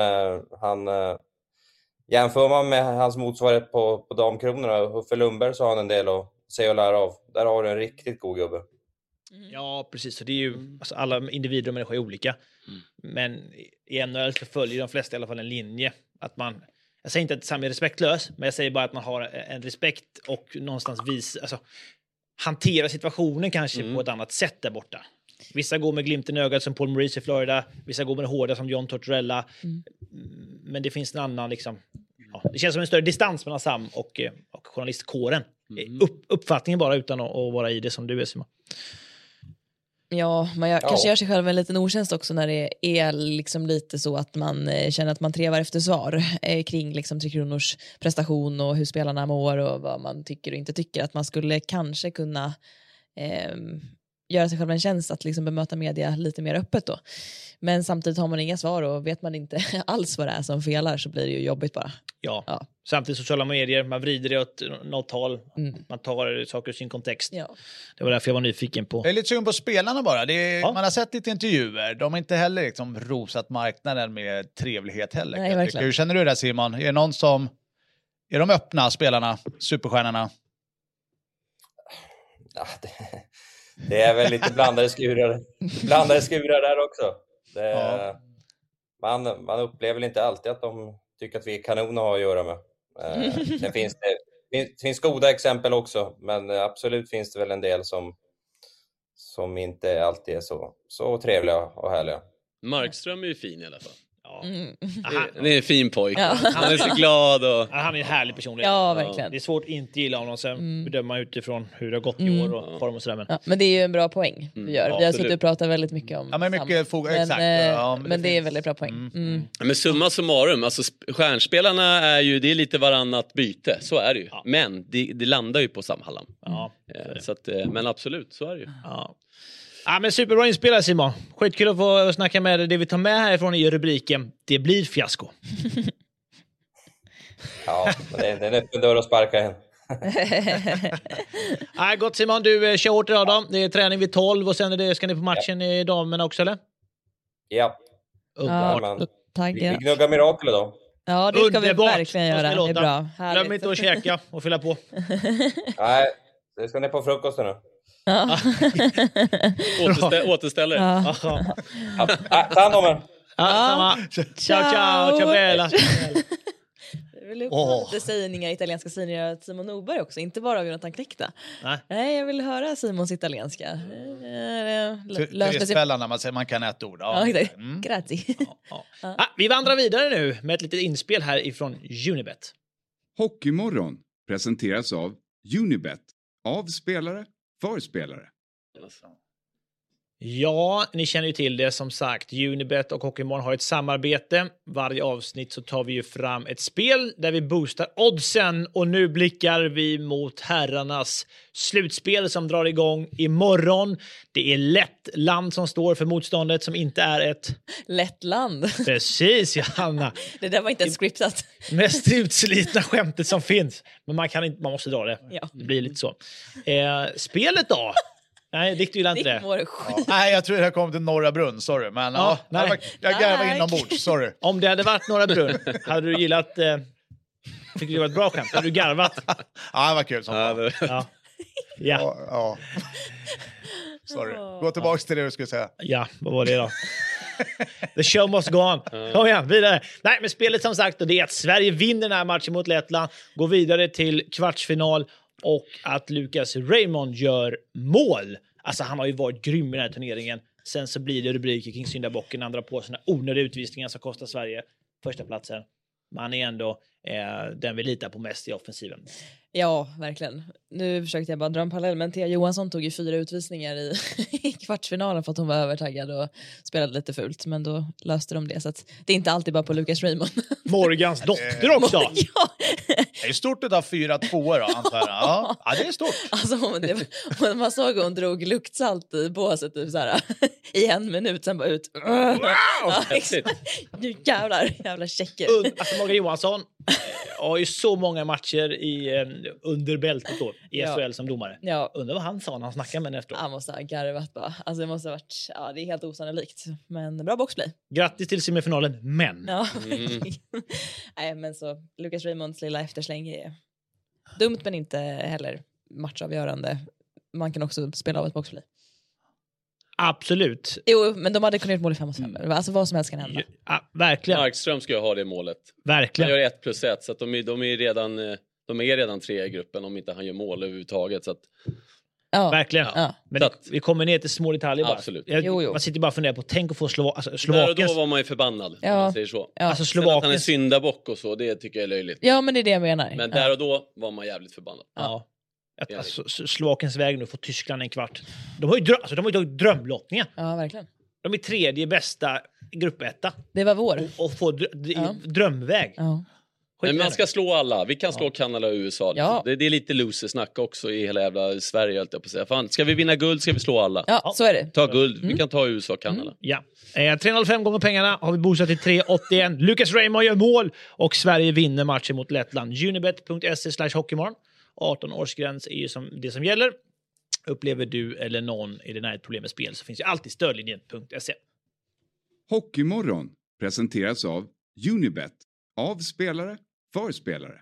jämför man med hans motsvarighet på damkronorna, Uffe Lundberg, så har han en del att se och lära av. Där har du en riktigt god gubbe. Ja, precis. Så det är ju, alltså, alla individer och människor är olika. Men i NHL så följer de flesta i alla fall en linje. Att man, jag säger inte att Sam är respektlös, men jag säger bara att man har en respekt och någonstans hantera situationen kanske på ett annat sätt där borta. Vissa går med glimten i ögat som Paul Maurice i Florida. Vissa går med det hårda som John Tortorella. Men det finns en annan liksom... Ja, det känns som en större distans mellan Sam och journalistkåren. Uppfattningen bara utan att vara i det som du är, Simon. Ja, man kanske gör sig själv en liten otjänst också när det är liksom lite så att man känner att man trevar efter svar kring liksom Tre Kronors prestation och hur spelarna mår och vad man tycker och inte tycker. Att man skulle kanske kunna göra sig själv en tjänst att liksom bemöta media lite mer öppet då. Men samtidigt har man inga svar och vet man inte alls vad det är som felar så blir det ju jobbigt bara. Ja. Samtidigt sociala medier, man vrider det åt något håll. Man tar saker i sin kontext. Ja. Det var därför jag var nyfiken på. Jag är lite sugen på spelarna bara. Man har sett lite intervjuer. De har inte heller liksom rosat marknaden med trevlighet heller. Nej, verkligen. Hur känner du det, Simon? Är de öppna, spelarna, superstjärnorna? Ja, det är väl lite blandade skurar där också. Man upplever väl inte alltid att de tycker att vi är kanon att ha att göra med. Sen finns goda exempel också, men absolut finns det väl en del som inte alltid är så trevliga och härliga. Markström är ju fin i alla fall. Ja. Det är en fin pojk. Ja. Han är så glad. Han är en härlig person. Ja, verkligen. Det är svårt att inte gilla honom. Sen bedöma utifrån hur det har gått i år och form och sådär. Men det är ju en bra poäng vi gör. Vi har suttit och pratat väldigt mycket om men mycket men det är väldigt bra poäng. Men summa summarum, alltså stjärnspelarna är ju, det är lite varannat byte. Så är det ju. Ja. Men det landar ju på Sam Hallam. Ja. Så att, men absolut, så är det ju. Ja, men superbra inspelare, Simon. Skitkul att få snacka med dig. Det vi tar med härifrån i rubriken: det blir fiasko. Ja, det är en öppen dörr att sparka in. Ja, gott Simon, du kör hårt idag då. Det är träning vid 12 och sen ska ni på matchen i damerna också, eller? Ja. Vi gnuggar mirakel idag. Ja, det ska vi verkligen göra. Det är bra. Härligt. Glöm inte att käka och fylla på. Nej, det ska ni på frukosten nu. Ja. Återställer. Ja. Ta hand om er. Ciao, bella. Jag vill upp lite sägningar, italienska sägningar till Simon Norberg också. Inte bara av Jonathan Kläckta. Nej, jag vill höra Simons italienska. Spellarna, man säger man kan ett ord. Grazie. Vi vandrar vidare nu med ett litet inspel här ifrån Unibet. Hockeymorgon presenteras av Unibet. Av spelare för spelare. Ja, ni känner ju till det som sagt. Unibet och Hockeymorgon har ett samarbete. Varje avsnitt så tar vi ju fram ett spel där vi boostar oddsen. Och nu blickar vi mot herrarnas slutspel som drar igång imorgon. Det är Lettland som står för motståndet som inte är ett... Lettland. Precis, Johanna. Det där var inte ett scriptat. Mest utslitna skämtet som finns. Men man måste dra det. Ja. Det blir lite så. Spelet då? Nej, Dick vill inte det. Nej, jag tror det här kom till Norra Brunn, sorry. Men nej. jag garvar inombords, sorry. Om det hade varit Norra Brunn, hade du gillat... Tycker det var ett bra skämt? Hade du garvat? Ja, det var kul som fan. Ja. Sorry. Gå tillbaka till det du skulle säga. Ja, vad var det då? The show must go on. Kom igen, vidare. Nej, men spelet som sagt, och det är att Sverige vinner den här matchen mot Lettland, går vidare till kvartsfinal och att Lucas Raymond gör mål. Alltså han har ju varit grym i den här turneringen. Sen så blir det rubriker kring syndabocken, andra på sina onödiga utvisningar som kostar Sverige första platsen. Man är ändå den vi litar på mest i offensiven. Ja, verkligen. Nu försökte jag bara dra en parallell, men Thea Johansson tog ju 4 utvisningar i kvartsfinalen för att hon var övertaggad och spelade lite fult, men då löste de det. Så att det är inte alltid bara på Lucas Raymond. Morgans dotter också! Ja. Det är stort att ha 4-2 då, antar jag. Ja, det är stort. Alltså, man såg hon drog luktsalt i båset typ såhär, i 1 minut, sen bara ut. Wow! Ja, nu jävla checker. Alltså Morgan Johansson har ju så många matcher under bältet då, i SHL som domare. Ja. Undrar vad han sa när han snackade med henne efteråt. Han måste ha garvat bara. Alltså det måste ha varit, det är helt osannolikt. Men bra boxplay. Grattis till semifinalen, men. Ja. Nej, men så Lucas Raymonds lilla eftersläng är dumt, men inte heller matchavgörande. Man kan också spela av ett boxplay. Absolut. Jo, men de hade kunnat göra mål i 5-5. Alltså vad som helst kan hända. Ja, verkligen. Markström ska ju ha det målet. Verkligen. Han gör 1+1, så att de är redan 3 i gruppen om inte han gör mål överhuvudtaget. Så att, verkligen. Ja. Men vi kommer ner till små detaljer bara. Absolut. Man sitter bara och funderar på, tänk att få Slovakiens... Då var man ju förbannad, om man säger så. Ja. Alltså Sen att han är syndabock och så, det tycker jag är löjligt. Ja, men det är det jag menar. Men där och då var man jävligt förbannad. Ja. Alltså, Slovakiens väg nu får Tyskland en kvart. De har ju tagit drömlottningen. Ja, verkligen. De är 3:e bästa gruppetta. Det var vår. Och få drömväg. Ja. Men man ska slå alla. Vi kan slå Kanada och USA. Ja. Det är lite loser-snack också i hela jävla Sverige, höll jag på att säga. Fan, ska vi vinna guld ska vi slå alla. Ja, så är det. Ta guld. Vi kan ta USA och Kanada. Ja. 3,5 gånger pengarna har vi boostat till 3,81. Lucas Raymond gör mål och Sverige vinner matchen mot Lettland. Unibet.se/hockeymorgon. 18-årsgräns är ju det som gäller. Upplever du eller någon i det här ett problem med spel så finns ju alltid stödlinjen.se. Hockeymorgon presenteras av Unibet. Av spelare för spelare.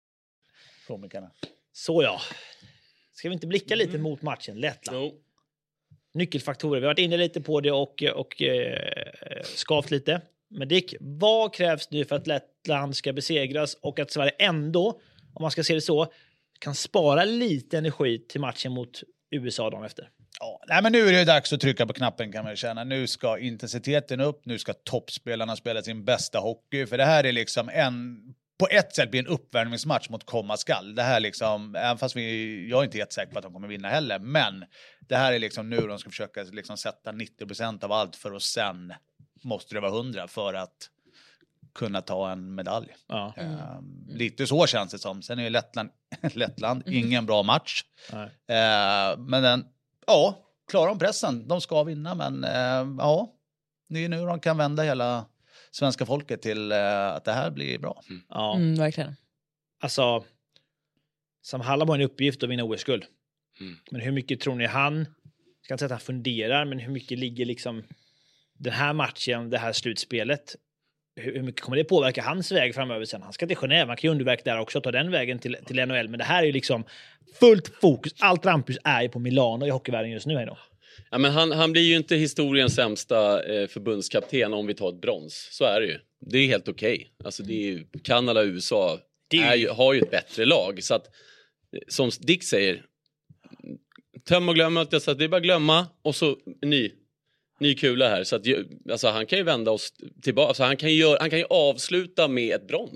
Så ja. Ska vi inte blicka lite mot matchen Lettland? No. Nyckelfaktorer. Vi har varit inne lite på det och skavt lite. Men Dick, vad krävs nu för att Lettland ska besegras och att Sverige ändå, om man ska se det så, kan spara lite energi till matchen mot USA dagen efter? Ja, nej, men nu är det dags att trycka på knappen, kan man känna. Nu ska intensiteten upp, nu ska toppspelarna spela sin bästa hockey. För det här är liksom på ett sätt blir en uppvärmningsmatch mot komma skall. Det här liksom, även fast jag är inte helt säker på att de kommer vinna heller. Men det här är liksom nu de ska försöka liksom sätta 90% av allt, för att sen måste det vara 100 för att kunna ta en medalj. Ja. Lite så känns det som. Sen är ju Lettland ingen bra match. Men klarar de pressen. De ska vinna, men det är nu de kan vända hela svenska folket till att det här blir bra. Ja. Verkligen. Alltså, Sam Hallam har en uppgift att vinna OS-guld. Men hur mycket tror ni jag ska inte säga att han funderar, men hur mycket ligger liksom den här matchen, det här slutspelet, hur mycket kommer det påverka hans väg framöver sen? Han ska till Genève, man kan ju underverka där också, ta den vägen till NHL, men det här är ju liksom fullt fokus. Allt rampljus är ju på Milano i hockeyvärlden just nu här då. Ja, men han blir ju inte historiens sämsta förbundskapten om vi tar ett brons. Så är det ju. Det är helt okej. Alltså det är ju, Kanada och USA har ju ett bättre lag. Så att, som Dick säger, töm och glöm, så att det är bara glömma och så ny kula här. Så att, alltså, han kan ju vända oss tillbaka. Alltså, han kan ju avsluta med ett brons.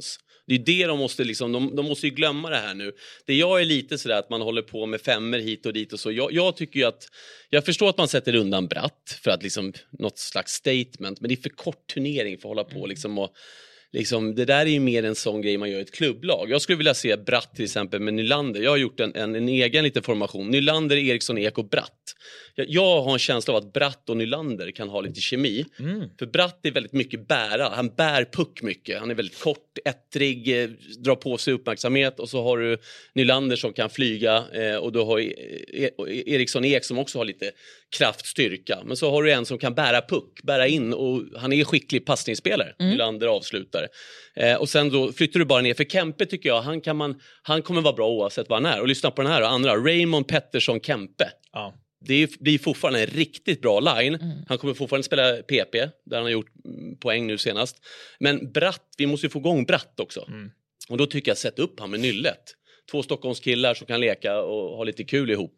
Det är det de måste liksom, de måste ju glömma det här nu. Det jag är lite sådär att man håller på med femmer hit och dit och så. Jag tycker ju att, jag förstår att man sätter undan Bratt för att liksom något slags statement, men det är för kort turnering för att hålla på liksom och liksom, det där är ju mer en sån grej man gör i ett klubblag. Jag skulle vilja se Bratt till exempel med Nylander. Jag har gjort en egen liten formation. Nylander, Eriksson, Ek och Bratt. Jag har en känsla av att Bratt och Nylander kan ha lite kemi. För Bratt är väldigt mycket bära. Han bär puck mycket. Han är väldigt kort, ettrig, drar på sig uppmärksamhet. Och så har du Nylander som kan flyga. Och du har Eriksson, Ek som också har lite kraftstyrka. Men så har du en som kan bära puck, bära in. Och han är skicklig passningsspelare. Nylander avslutar. Och sen då flyttar du bara ner. För Kempe tycker jag, han kommer vara bra oavsett vad han är. Och lyssna på den här och andra. Raymond Pettersson Kempe. Ja. Det blir fortfarande en riktigt bra line. Han kommer fortfarande spela PP, där han har gjort poäng nu senast. Men Bratt, vi måste ju få igång Bratt också. Och då tycker jag sätt upp han med nyllet. 2 Stockholmskillar som kan leka och ha lite kul ihop.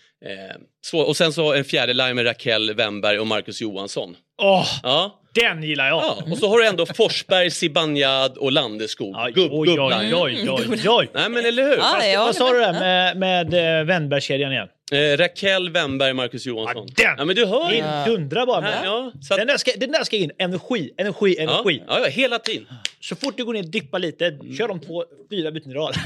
Och sen så en fjärde line med Raquel Wennberg och Marcus Johansson. Ja. Den gillar jag. Ja, och så har du ändå Forsberg, Zibanejad och Landeskog. Oj. Nej men eller hur? Vad sa du där med Wennberg-kedjan igen? Raquel Wennberg, Marcus Johansson. Ja, men du hör ju. Dundrar bara med. Ja, så att... den där ska in. Energi. Ja, hela tiden. Så fort du går ner och dippar lite, kör de 4 byten i rad.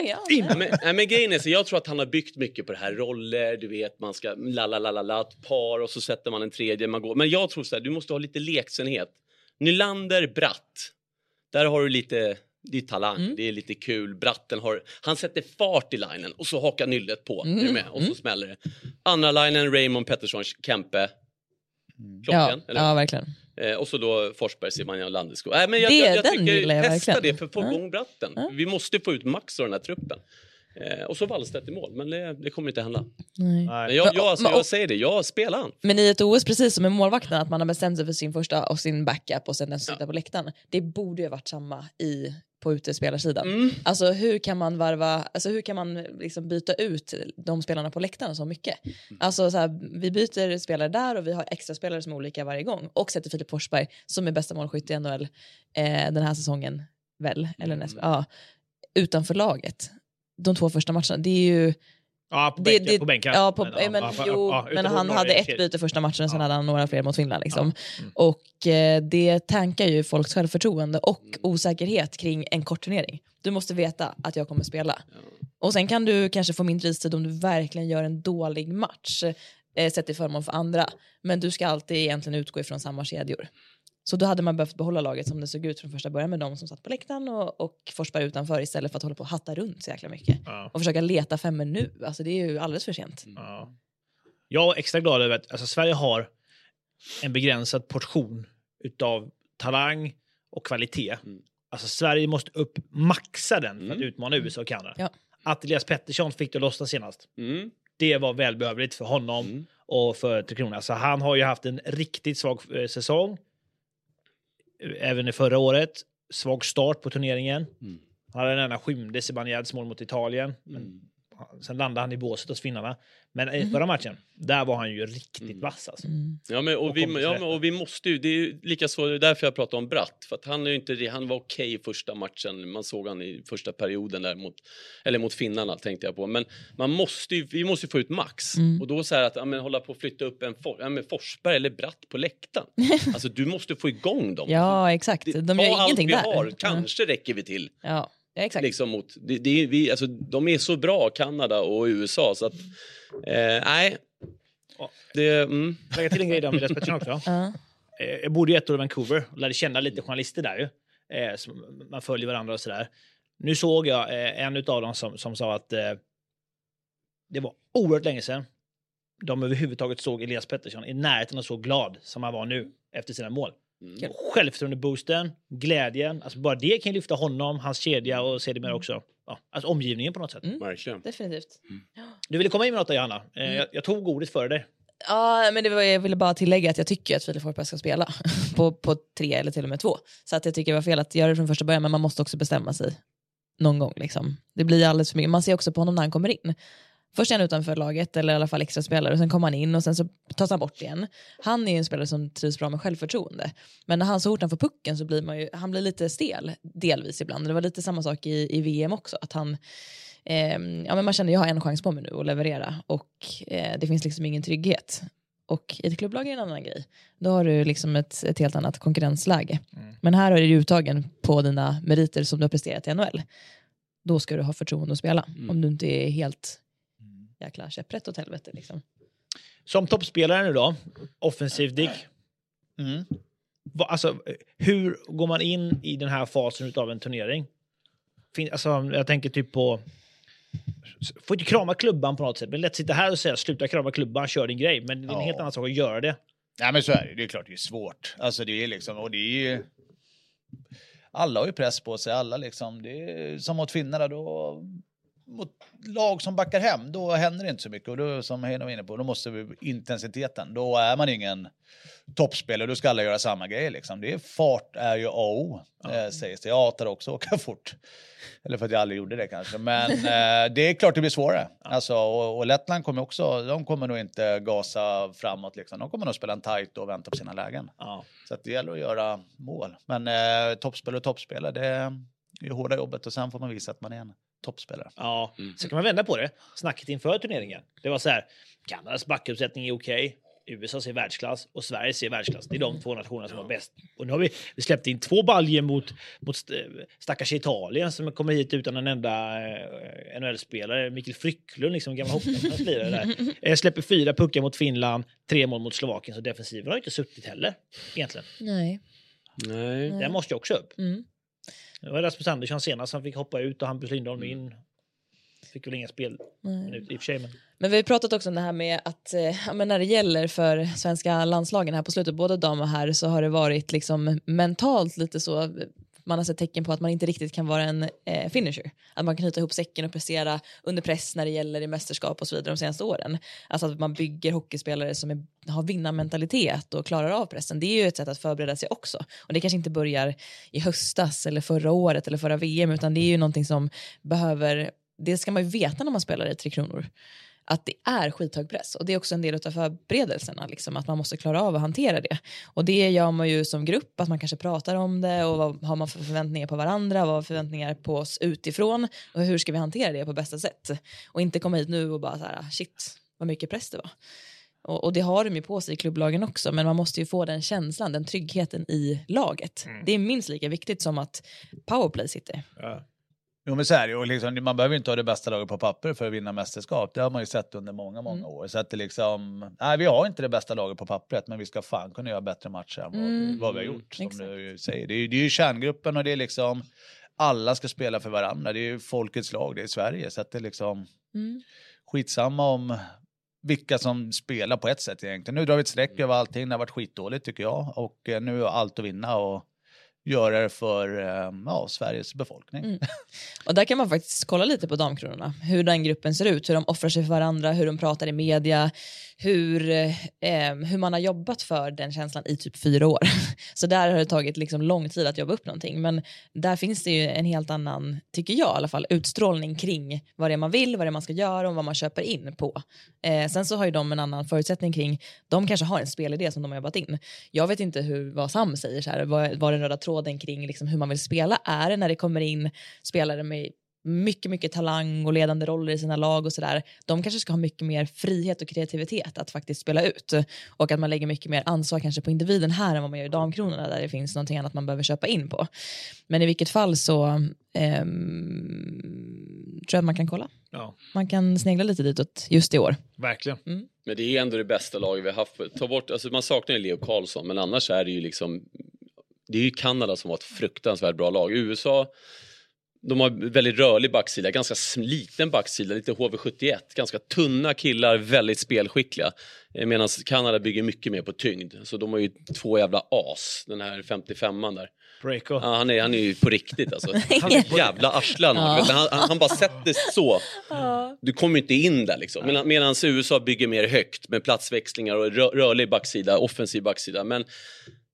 Men grejen är så, jag tror att han har byggt mycket på det här roller, du vet, man ska ett par och så sätter man en tredje, man går. Men jag tror så här, du måste ha lite leksenhet. Nylander, Bratt. Där har du lite, det är talang, det är lite kul. Bratten han sätter fart i linen och så hakar nyllet på, är du med? Och så smäller det. Andra linen, Raymond Pettersson Kempe. Klockan, eller? Ja, verkligen. Och så då Forsberg, Zibanejad och Landeskog. Men jag tycker testa det för att få igång Bratten. Vi måste få ut max av den här truppen. Och så Wallstedt i mål, men det kommer inte hända. Nej. Men jag säger det, jag spelar han. Men i ett OS, precis som med målvakten, att man har bestämt sig för sin första och sin backup och sen den som sitter på läktaren. Det borde ju ha varit samma på utespelarsidan. Alltså hur kan man hur kan man liksom byta ut de spelarna på läktaren så mycket? Alltså så här, vi byter spelare där och vi har extra spelare som är olika varje gång. Och sätter Filip Forsberg som är bästa målskytt i NHL den här säsongen väl, eller utanför laget. De 2 första matcherna, det är ju... Ja, på bänken. Ja, men han hade ett byte första matchen och sen hade han några fler mot Finland. Liksom. Och det tankar ju folks självförtroende och osäkerhet kring en kort turnering. Du måste veta att jag kommer spela. Och sen kan du kanske få mindre istid om du verkligen gör en dålig match sett i förmån för andra. Men du ska alltid egentligen utgå ifrån samma kedjor. Så då hade man behövt behålla laget som det såg ut från första början med de som satt på läktaren och Forsberg utanför istället för att hålla på och hatta runt så jäkla mycket. Och försöka leta 5 nu. Alltså det är ju alldeles för sent. Jag är extra glad över att Sverige har en begränsad portion utav talang och kvalitet. Alltså Sverige måste maxa den för att utmana USA och Kanada. Ja. Att Elias Pettersson fick det lossna senast. Det var välbehövligt för honom och för Tre Kronor. Alltså han har ju haft en riktigt svag säsong. Även i förra året. Svag start på turneringen. Han hade en skymde Zibanejads mål mot Italien. Men sen landade han i båset hos finnarna. Men i förra matchen, där var han ju riktigt vass alltså. Och vi måste ju, det är ju lika så, det är därför jag pratar om Bratt. För att han var okej i första matchen. Man såg han i första perioden där mot finnarna tänkte jag på. Men vi måste få ut max. Och då så här att hålla på att flytta upp en Forsberg eller Bratt på läktaren. Alltså du måste få igång dem. Ja, exakt. De gör ingenting där. Har, kanske räcker vi till. Ja, exakt. Liksom de är så bra, Kanada och USA, så att nej. Lägga till en grej där med Pettersson också. Jag bodde ju 1 år i Vancouver och lärde känna lite journalister där ju. Man följer varandra och sådär. Nu såg jag en utav dem som sa att det var oerhört länge sedan de överhuvudtaget såg Elias Pettersson i närheten och så glad som han var nu efter sina mål. Självförtroende-boosten, glädjen, alltså bara det kan lyfta honom, hans kedja och sedermera också alltså omgivningen på något sätt. Definitivt. Du ville komma in med något där, Johanna. Jag tog ordet före dig. Ja, men jag ville bara tillägga att jag tycker att Filip Forsberg ska spela på 3 eller till och med 2. Så att jag tycker det var fel att göra det från första början, men man måste också bestämma sig någon gång liksom. Det blir alldeles för mycket. Man ser också på honom när han kommer in. Först är han utanför laget eller i alla fall extra spelare och sen kommer han in och sen så tas han bort igen. Han är ju en spelare som trivs bra med självförtroende. Men när han så fort han får pucken så blir han blir lite stel delvis ibland. Det var lite samma sak i VM också. Att han, men man känner jag har en chans på mig nu att leverera och det finns liksom ingen trygghet. Och i ett klubblag är en annan grej. Då har du liksom ett helt annat konkurrensläge. Men här är du uttagen på dina meriter som du har presterat i NHL. Då ska du ha förtroende att spela. Om du inte är helt jäkla käpprätt åt helvete liksom. Som toppspelare nu då, offensiv Dick. Alltså, hur går man in i den här fasen av en turnering? Alltså, jag tänker typ på... Får inte krama klubban på något sätt. Men lätt sitta här och säga sluta krama klubban, kör din grej. Men det är en helt annan sak att göra det. Ja, men så är det. Det är klart det är svårt. Alltså det är liksom, och det är ju... Alla har ju press på sig, alla liksom. Det är som mot finnarna då... Mot lag som backar hem, då händer det inte så mycket. Och då, som Heino var inne på, då måste vi intensiteten. Då är man ingen toppspelare, då ska alla göra samma grej liksom. Det är fart är ju A och O, sägs det. Jag hatar också åka fort. Eller för att jag aldrig gjorde det kanske. Men det är klart det blir svårare. Alltså, och Lettland kommer också, de kommer nog inte gasa framåt liksom. De kommer nog spela en tight och vänta på sina lägen. Så att det gäller att göra mål. Men toppspelare, det är hårda jobbet och sen får man visa att man är en toppspelare. Ja, så kan man vända på det. Snacket inför turneringen. Det var så här, Kanadas backuppsättning är okej. USA ser världsklass och Sverige ser världsklass. Det är de två nationerna som var bäst. Och nu har vi släppt in 2 baljer mot stackars Italien som kommer hit utan en enda NHL-spelare. Mikael Frycklund, liksom gamla hockeyspelare där. Släpper 4 puckar mot Finland, 3 mål mot Slovakien. Så defensiven har inte suttit heller, egentligen. Nej. Den måste ju också upp. Det var Rasmus Andersson senast som fick hoppa ut och Hampus Lindholm in. Fick väl inga spel i och för sig. Men vi har pratat också om det här med att men när det gäller för svenska landslagen här på slutet, både dam och här, så har det varit liksom mentalt lite så, man har sett tecken på att man inte riktigt kan vara en finisher. Att man kan knyta ihop säcken och prestera under press när det gäller i mästerskap och så vidare de senaste åren. Alltså att man bygger hockeyspelare som har vinnarmentalitet och klarar av pressen. Det är ju ett sätt att förbereda sig också. Och det kanske inte börjar i höstas eller förra året eller förra VM, utan det är ju någonting som behöver... Det ska man ju veta när man spelar i 3 Kronor. Att det är skithög press. Och det är också en del av förberedelserna. Liksom, att man måste klara av att hantera det. Och det gör man ju som grupp. Att man kanske pratar om det. Och vad har man för förväntningar på varandra. Vad har förväntningar på oss utifrån. Och hur ska vi hantera det på bästa sätt. Och inte komma hit nu och bara så här, shit, vad mycket press det var. Och det har de ju på sig i klubblagen också. Men man måste ju få den känslan, den tryggheten i laget. Det är minst lika viktigt som att powerplay sitter. Ja. Jo, men så är det ju. Liksom, man behöver inte ha det bästa laget på papper för att vinna mästerskap. Det har man ju sett under många år. Så att det liksom... Nej, vi har inte det bästa laget på pappret, men vi ska fan kunna göra bättre matcher än vad vi har gjort. Som du säger. Det är ju kärngruppen och det är liksom... Alla ska spela för varandra. Det är ju folkets lag, det är Sverige. Så att det är liksom... Skitsamma om vilka som spelar på ett sätt egentligen. Nu drar vi ett streck över allting. Det har varit skitdåligt tycker jag. Och nu är allt att vinna och... göra det för Sveriges befolkning. Och där kan man faktiskt kolla lite på damkronorna. Hur den gruppen ser ut, hur de offrar sig för varandra, hur de pratar i media, hur man har jobbat för den känslan i typ 4 år. Så där har det tagit liksom lång tid att jobba upp någonting. Men där finns det ju en helt annan, tycker jag i alla fall, utstrålning kring vad det är man vill, vad det är man ska göra och vad man köper in på. Sen så har ju de en annan förutsättning kring, de kanske har en spelidé som de har jobbat in. Jag vet inte vad Sam säger så här, vad den röda tråden kring liksom hur man vill spela är när det kommer in spelare med mycket talang och ledande roller i sina lag och sådär. De kanske ska ha mycket mer frihet och kreativitet att faktiskt spela ut. Och att man lägger mycket mer ansvar kanske på individen här än vad man gör i damkronorna där det finns någonting annat man behöver köpa in på. Men i vilket fall så tror jag att man kan kolla. Ja. Man kan snegla lite ditåt just i år. Verkligen. Men det är ändå det bästa laget vi har haft. Ta bort, alltså man saknar ju Leo Karlsson, men annars är det ju liksom, det är ju Kanada som har ett fruktansvärt bra lag. USA, de har väldigt rörlig backsida, ganska liten backsida, lite HV71, ganska tunna killar, väldigt spelskickliga. Medan Kanada bygger mycket mer på tyngd. Så de har ju 2 jävla as, den här 55an där. Breako. Ja, han är ju på riktigt alltså. Han är jävla arslan. Han bara sätter så. Du kommer inte in där liksom. Medan USA bygger mer högt med platsväxlingar och rörlig backsida, offensiv backsida. Men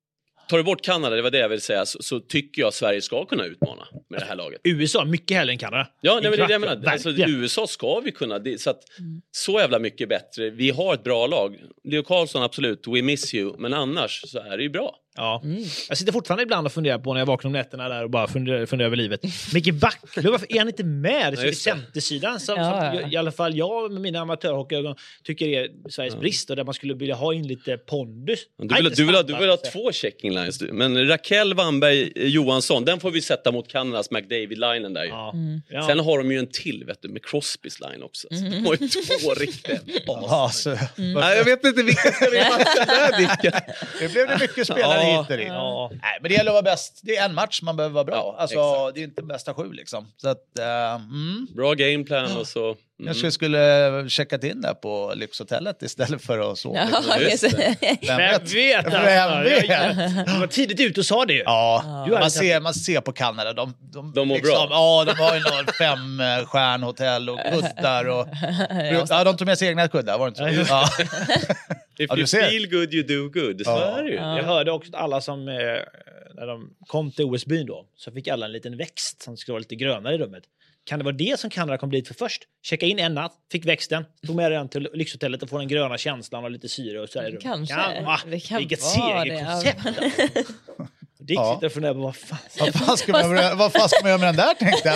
tar du bort Kanada, det var det jag vill säga, så tycker jag Sverige ska kunna utmana med det här laget. USA mycket hellre än Kanada. Ja, nej, men det är det jag menar. Alltså, USA ska vi kunna, så jävla mycket bättre. Vi har ett bra lag. Leo Carlsson, absolut, we miss you. Men annars så är det ju bra. Ja. Jag sitter fortfarande ibland och funderar på när jag vaknar om nätterna där och bara funderar över livet. Micke Backlund, varför är han inte med i centersidan? Som i alla fall jag med mina amatörhockeyögon tycker är Sveriges brist och där man skulle vilja ha in lite pondus. Du vill ha 2 checking lines. Men Raquel Wannberg Johansson, den får vi sätta mot Kanadas McDavid-linen där ju. Ja. Sen har de ju en till, vet du, med Crosbys line också. Så de har ju 2 riktiga. Nej, jag vet inte vilka ska vi matcha. Det blev det mycket spelare hit. Nej, men det gäller att vara bäst. Det är en match man behöver vara bra. Alltså, det är inte bästa 7 liksom. Så att, bra gameplan och så. Jag skulle checkat in där på Lyxhotellet istället för att sova. Vem vet? Du var tidigt ute och sa det ju. Ja, man ser på Kanada. De mår liksom, bra. Ja, de har ju några 5-stjärnhotell och kuddar. Och, de tog med sig egna kuddar, var det inte så? Ja. If you feel good, you do good. Så är det ju. Jag hörde också att alla som, när de kom till OS-byn då, så fick alla en liten växt som skulle vara lite grönare i rummet. Kan det vara det som Kanada kom dit för först? Checka in en natt, fick växten, tog med den till Lyxhotellet och få den gröna känslan och lite syre och så här. Kanske. Vilket segerkoncept. Dick sitter och funderar på vad fan ska man göra med den där, tänkte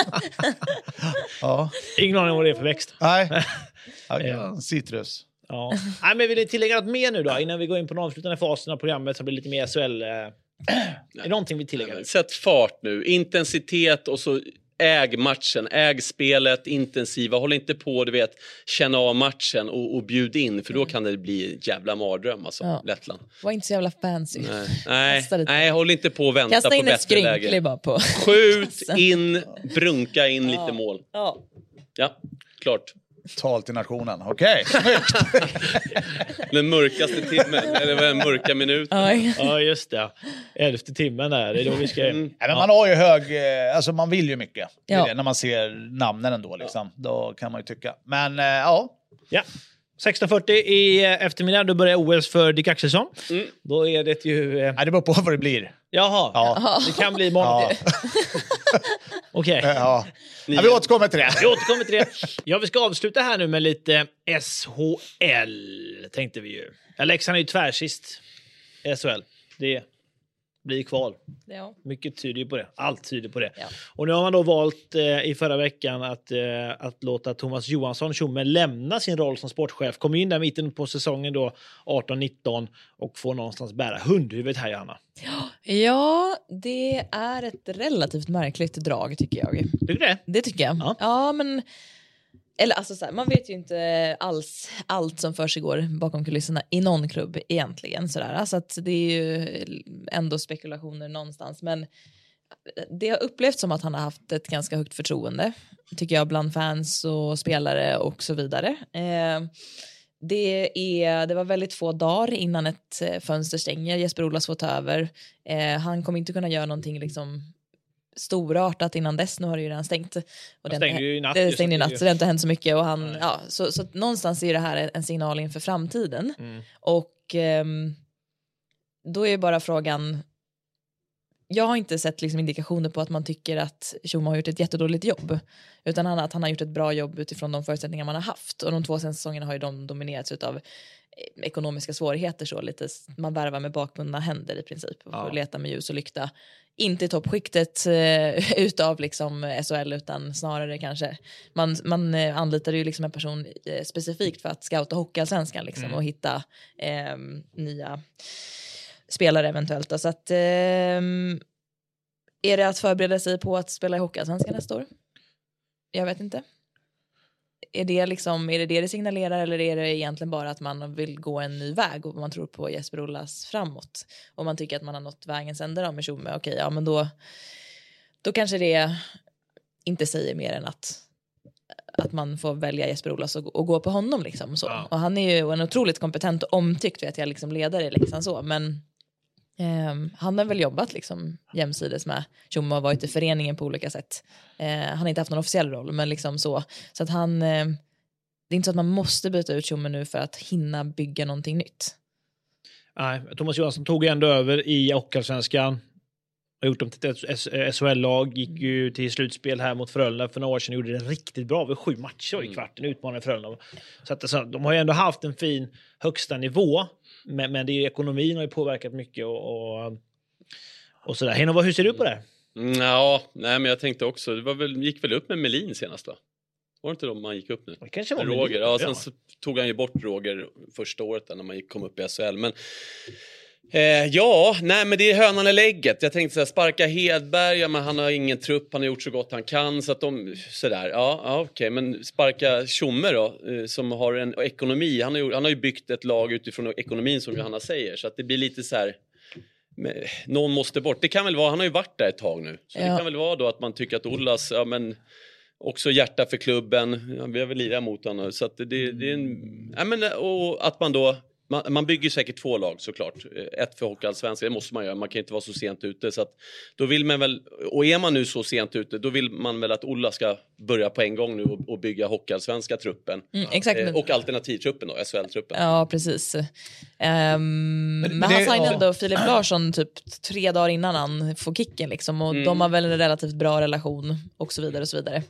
jag. Ingen aning om vad det är för växt. Nej, citrus. Ja. Nej, men vill ni tillägga något mer nu då innan vi går in på den avslutande fasen av programmet som blir lite mer SHL? Är det någonting vi tillägger? Sätt fart nu, intensitet och så äg matchen, äg spelet, intensiva, håll inte på, du vet, känna av matchen och bjud in, för då kan det bli en jävla mardröm alltså, Lettland. Var inte så jävla fancy. Nej, håll inte på och vänta på bättre läge. Bara på. Skjut in, brunka in lite mål. Ja, klart. Tal till nationen, okej. Den mörkaste timmen, eller den mörka minuten. Ja, just det. 11:e timmen där, det är då vi ska... Men man har ju alltså man vill ju mycket. Det när man ser namnen ändå liksom. Då kan man ju tycka. Men ja. 16:40 i eftermiddag, då börjar OS för Dick Axelsson. Då är det ju... Nej, det beror på vad det blir. Jaha, det kan bli imorgon. Okej. Vi återkommer till det. Ja, vi ska avsluta här nu med lite SHL, tänkte vi ju. Leksand är ju tvärsist SHL. Det blir kval. Mycket tyder ju på det. Allt tyder på det. Och nu har man då valt i förra veckan att låta Thomas Johansson Tjomme lämna sin roll som sportchef. Kommer in där mitten på säsongen då 18-19 och får någonstans bära hundhuvudet här, Johanna. Ja, det är ett relativt märkligt drag tycker jag. Tycker du det? Det tycker jag. Ja, men... Eller alltså så här, man vet ju inte alls allt som försiggår bakom kulisserna i någon klubb egentligen. Så att det är ju ändå spekulationer någonstans. Men det har upplevts som att han har haft ett ganska högt förtroende, tycker jag, bland fans och spelare och så vidare. Det var väldigt få dagar innan ett fönster stänger. Jesper Olas får ta över. Han kommer inte kunna göra någonting liksom storartat innan dess. Nu har det ju redan stängt. Och det stängde ju i natt. Det stängde i natt, så det har inte hänt så mycket. Och så någonstans är det här en signal inför framtiden. Och då är bara frågan... Jag har inte sett liksom indikationer på att man tycker att Tjomme har gjort ett jättedåligt jobb. Utan att han har gjort ett bra jobb utifrån de förutsättningar man har haft. Och de 2 senaste säsongerna har ju de dominerats av ekonomiska svårigheter. Så lite, man värvar med bakbundna händer i princip. Och får leta med ljus och lykta. Inte i toppskiktet utav liksom SHL, utan snarare kanske man anlitar ju liksom en person specifikt för att scouta hockeyallsvenskan liksom, och hitta nya spelare eventuellt. Så att är det att förbereda sig på att spela i hockeyallsvenskan nästa år? Jag vet inte. Är det signalerar, eller är det egentligen bara att man vill gå en ny väg och man tror på Jesper Olas framåt och man tycker att man har nått vägens ände med Tjomme? Okej, ja, men då kanske det inte säger mer än att man får välja Jesper Olas och gå på honom liksom så. Och han är ju en otroligt kompetent och omtyckt, vet jag, liksom ledare liksom så, men han har väl jobbat liksom jämsides med Tjomme och varit i föreningen på olika sätt. Han har inte haft någon officiell roll, men liksom så att han, det är inte så att man måste byta ut Tjomme nu för att hinna bygga någonting nytt. Nej, Thomas Johansson tog ändå över i Hockeyallsvenskan. Har gjort dem till ett SHL-lag. Gick ju till slutspel här mot Frölunda för några år sedan. Gjorde det riktigt bra. Över 7 matcher i kvarten. Utmanade Frölunda. Så att, alltså, de har ju ändå haft en fin högsta nivå. Men det är ju, ekonomin har ju påverkat mycket och sådär. Heno, hur ser du på det? Ja, nej, men jag tänkte också. Det gick väl upp med Melin senast, va? Var det inte då man gick upp nu? Det kanske var Roger. Melin. Ja, sen så tog han ju bort Roger första året där, när man kom upp i SHL. Men men det är hönan eller lägget. Jag tänkte så här, sparka Hedberg, men han har ingen trupp, han har gjort så gott han kan, så att de sådär, okej. Men sparka Tjomme då, som har en ekonomi, han har ju byggt ett lag utifrån ekonomin, som Johanna säger, så att det blir lite så här, någon måste bort. Det kan väl vara, han har ju varit där ett tag nu, så det kan väl vara då att man tycker att Ollas, också hjärta för klubben, vi har väl lirat mot honom, så att det är en, och att man då man bygger säkert 2 lag såklart. Ett för Hockeyallsvenskan, det måste man göra. Man kan inte vara så sent ute. Så att då vill man väl, och är man nu så sent ute, då vill man väl att Ola ska börja på en gång nu och bygga Hockeyallsvenska truppen. Exakt. Och alternativtruppen då, SHL-truppen. Ja, precis. Men han signade ändå Filip Larsson typ 3 dagar innan han får kicken liksom. Och de har väl en relativt bra relation och så vidare och så vidare.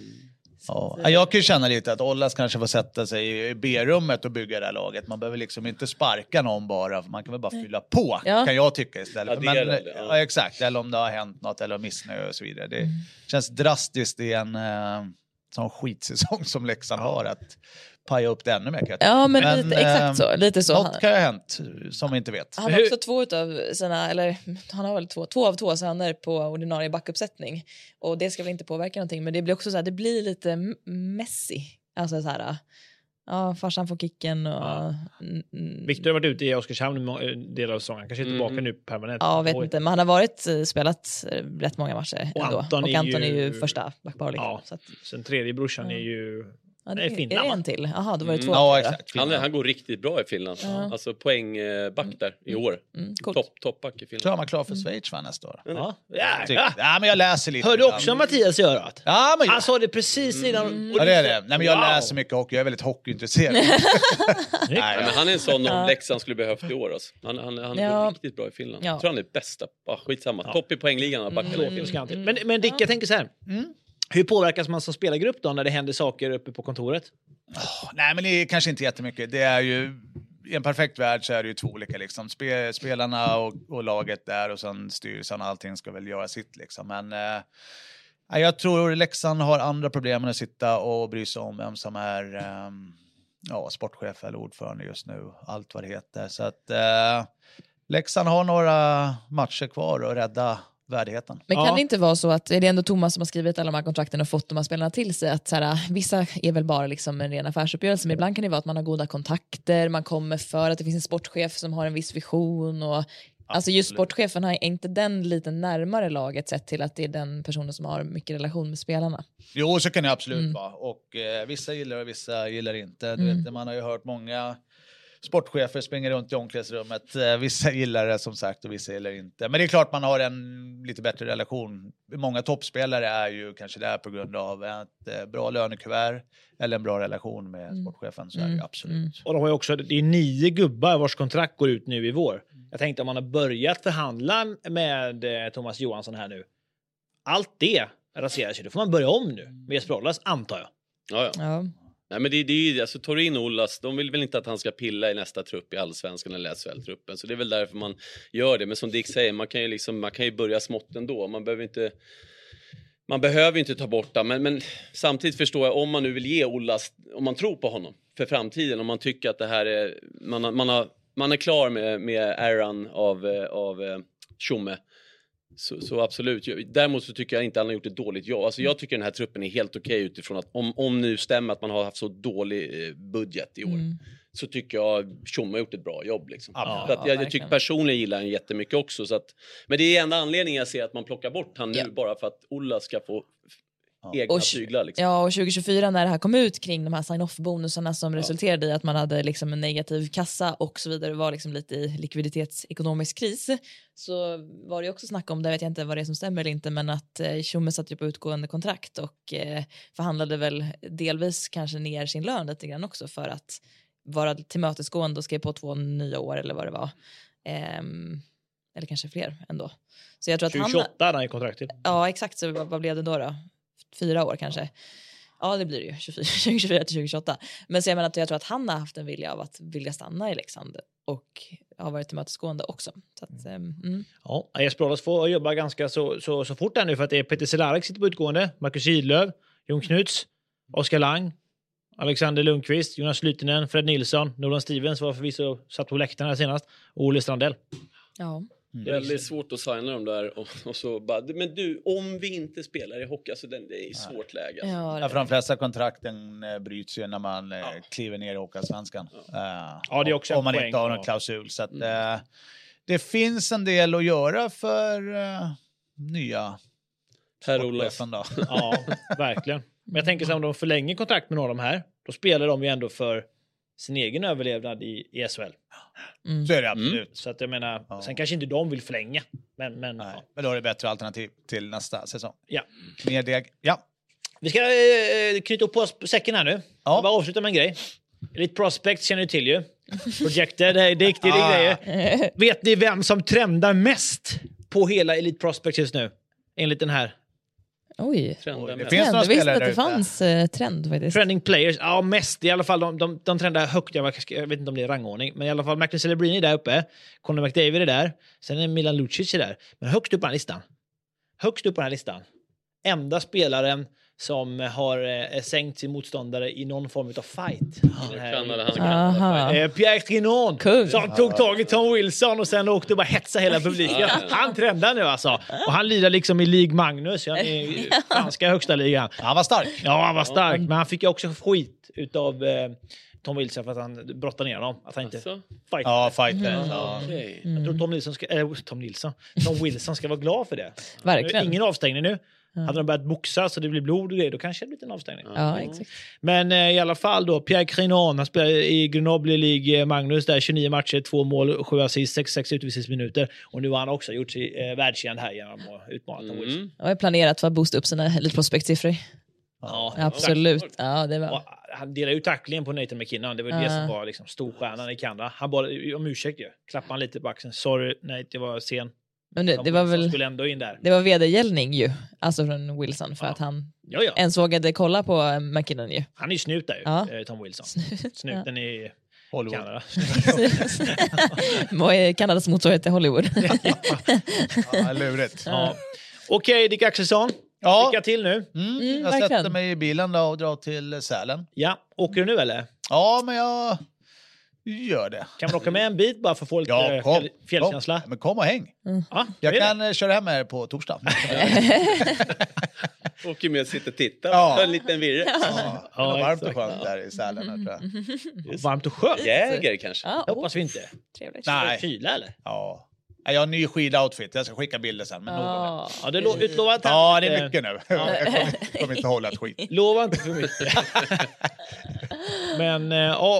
Ja, jag kan ju känna lite att Ollas kanske får sätta sig i B-rummet och bygga det här laget. Man behöver liksom inte sparka någon bara. Man kan väl bara fylla på, kan jag tycka istället. Ja, exakt. Eller om det har hänt något eller missnöje och så vidare. Det känns drastiskt i en sån skitsäsong som Leksand har, att paja upp det ännu mer. Ja, men lite, exakt så. Lite så. Något kan ju ha hänt som vi inte vet. Han har också 2 utav sina, eller han har väl 2 av 2 söner på ordinarie backuppsättning. Och det ska väl inte påverka någonting, men det blir också så här, det blir lite messy. Alltså så här, farsan får kicken och... Victor har varit ute i Oskarshamn en del av säsongen. Kanske är tillbaka nu permanent. Ja, vet inte. Men han har spelat rätt många matcher och ändå. Och Anton är ju första backpar. Liksom, ja, så att, sen tredje brorsan är ju... Ja, det är Finland, är det en till? Jaha, då var det 2. Ja, exakt. Han går riktigt bra i Finland. Alltså poängback där i år. Toppback i Finland. Tror man klar för Schweiz nästa år. Ja, men jag läser lite. Hörde också Mattias göra det? Ja, men han sa det precis innan. Ja, det är det. Nej, men jag läser mycket hockey. Jag är väldigt hockeyintresserad. Men han är en sån om Leksand skulle behövt i år. Alltså. Han går riktigt bra i Finland. Jag tror han är bästa. Skitsamma. Topp i poängligan. Men Dick, jag tänker så här. Hur påverkas man som spelargrupp då när det händer saker uppe på kontoret? Nej, men det är kanske inte jättemycket. Det är ju, i en perfekt värld så är det ju 2 olika liksom. Spelarna och laget där, och sen styrelsen och allting ska väl göra sitt liksom. Men jag tror Leksand har andra problem än att sitta och bry sig om vem som är sportchef eller ordförande just nu. Allt vad det heter. Så att Leksand har några matcher kvar att rädda värdigheten. Men kan det inte vara så att det är ändå Thomas som har skrivit alla de här kontrakten och fått de här spelarna till sig, att så här, vissa är väl bara liksom en ren affärsuppgörelse, men ibland kan det vara att man har goda kontakter, man kommer för att det finns en sportchef som har en viss vision och alltså just sportchefen har inte den lite närmare laget sett till att det är den personen som har mycket relation med spelarna. Jo, så kan det absolut vara. Och vissa gillar och vissa gillar inte. Du vet, man har ju hört många sportchefer springer runt i omklädningsrummet. Vissa gillar det som sagt och vissa gillar inte. Men det är klart man har en lite bättre relation. Många toppspelare är ju kanske där på grund av ett bra lönekuvert eller en bra relation med sportchefen. Så är det absolut. Och de har ju också, det är 9 gubbar vars kontrakt går ut nu i vår. Jag tänkte om man har börjat förhandla med Thomas Johansson här nu. Allt det raseras ju. Då får man börja om nu med Jesper Ollas, antar jag. Ja. Nej, men det är ju, alltså Torin och Ollas, de vill väl inte att han ska pilla i nästa trupp i Allsvenskan eller SHL-truppen. Så det är väl därför man gör det. Men som Dick säger, man kan ju börja smått ändå. Man behöver inte ta bort det. Men samtidigt förstår jag, om man nu vill ge Ollas, om man tror på honom för framtiden, om man tycker att det här är, man är klar med äran av Tjomme. Så absolut. Däremot så tycker jag inte att han har gjort ett dåligt jobb. Alltså jag tycker den här truppen är helt okej utifrån att om nu stämmer att man har haft så dålig budget i år, så tycker jag Tjomme har gjort ett bra jobb liksom. Så att jag tycker personligen gillar han jättemycket också, så att, men det är enda anledningen jag ser att man plockar bort han nu bara för att Ola ska få egna tyglar liksom. Ja, och 2024 när det här kom ut kring de här sign-off-bonusarna som resulterade i att man hade liksom en negativ kassa och så vidare, var liksom lite i likviditetsekonomisk kris, så var det också snack om, det vet jag inte vad det är som stämmer eller inte, men att Tjomme satt ju på utgående kontrakt och förhandlade väl delvis kanske ner sin lön lite grann också för att vara tillmötesgående och skrev på 2 nya år eller vad det var. Eller kanske fler ändå. Så jag tror att 2028 hade han ju kontrakt till. Ja, exakt. Så vad blev det då? 4 år kanske. Ja, det blir det ju. 2024 till 2028. Men så jag menar att jag tror att han har haft en vilja av att vilja stanna i Leksand och har varit tillmötesgående också. Så att, Ja, Jesper Olofs får jobba ganska så fort här nu för att det är Peter Cehlarik sitter på utgående, Marcus Gidlöv, Jon Knuts, Oskar Lang, Alexander Lundqvist, Jonas Lytinen, Fred Nilsson, Nolan Stevens var förvisso satt på läktarna här senast och Olle Strandell. ja. Det är väldigt svårt att signa dem där och så bara, men du, om vi inte spelar i hockey, så det är svårt läge. Alltså. Ja, för de flesta kontrakten bryts ju när man kliver ner i Hockeyallsvenskan. Ja, det är också om man poäng, inte har någon klausul. Så att, det finns en del att göra för nya sportchefen då. Ja, verkligen. Men jag tänker så om de förlänger kontrakt med några av de här, då spelar de ju ändå för sin egen överlevnad i SHL. Så är det absolut. Så att jag menar, sen kanske inte de vill förlänga. Men Men då är det bättre alternativ till nästa säsong. Ja. Mer deg. Ja. Vi ska knyta upp på säcken här nu. Ja. Jag bara avsluta med en grej. Elite Prospect känner du till ju. Projected, det är riktigt grejer. Vet ni vem som trendar mest på hela Elite Prospect just nu? Enligt den här. Oj. Det finns några visste spelare att det där fanns trend faktiskt. Trending players, ja mest i alla fall. De trendar högt, jag vet inte om det är rangordning. Men i alla fall Macklin Celebrini är där uppe. Conor McDavid är där. Sen är Milan Lucic där. Men högst upp på den här listan. Enda spelaren som har sänkt sin motståndare i någon form av fight. Pierre Trinon som tog tag i Tom Wilson och sen åkte och bara hetsa hela publiken. Han trendar nu alltså. Och han lirar liksom i Ligue Magnus. Han är i franska högsta ligan. Han var stark. Ja, han var stark. Men han fick ju också skit utav Tom Wilson för att han brottade ner honom. Att han inte fighter. Ja, fighter. Jag tror Tom Wilson ska vara glad för det. Verkligen. Ingen avstängning nu. Hade de börjat boxa så det blir blod och det, då kanske det blir en avstängning. Ja, exakt. Men i alla fall då, Pierre Crinon, han spelar i Grenoble League Magnus där, 29 matcher, 2 mål, 7 assist, 66 utvisningsminuter. Och nu har han också gjort sig världskänd här genom att utmana Tom Wilson. Jag har planerat för att boosta upp sina Elite Prospect-siffror. Ja, absolut. Ja, det var. Han delade ju tacklingen på Nathan McKinnon. Det var det som var liksom storstjärnan i Kanada. Han bara, om ursäkt ju, klappade han lite på axeln. Sorry, nej, det var sen. Men det var väl skulle ändå in där. Det var vedergällning ju, alltså från Wilson för att han ens vågade kolla på McKinnon ju. Han är ju snut där ju, Tom Wilson. Snuten i Kanada. Vad är Kanadas motsvarighet till Hollywood? Lurigt. Ja. Okej, Dick Axelsson. Lycka till nu. Jag sätter mig i bilen då och drar till Sälen. Ja, åker du nu eller? Ja, men jag gör det. Kan man åka med en bit bara för att få lite fjällkänsla? Men kom och häng. Ja, jag kan köra hem här på torsdag. Åker med och sitter och tittar. En liten virre. Det var varmt och skönt där i Sälen. Varmt och skönt? Jäger kanske. Det hoppas vi inte. Trevligt. Nej. Kyla eller? Ja. Jag har en ny skidoutfit. Jag ska skicka bilder sen. Men ja, det utlovar inte. Ja, det är mycket nu. Jag kommer inte hålla ett skit. Lova inte för mycket. Men,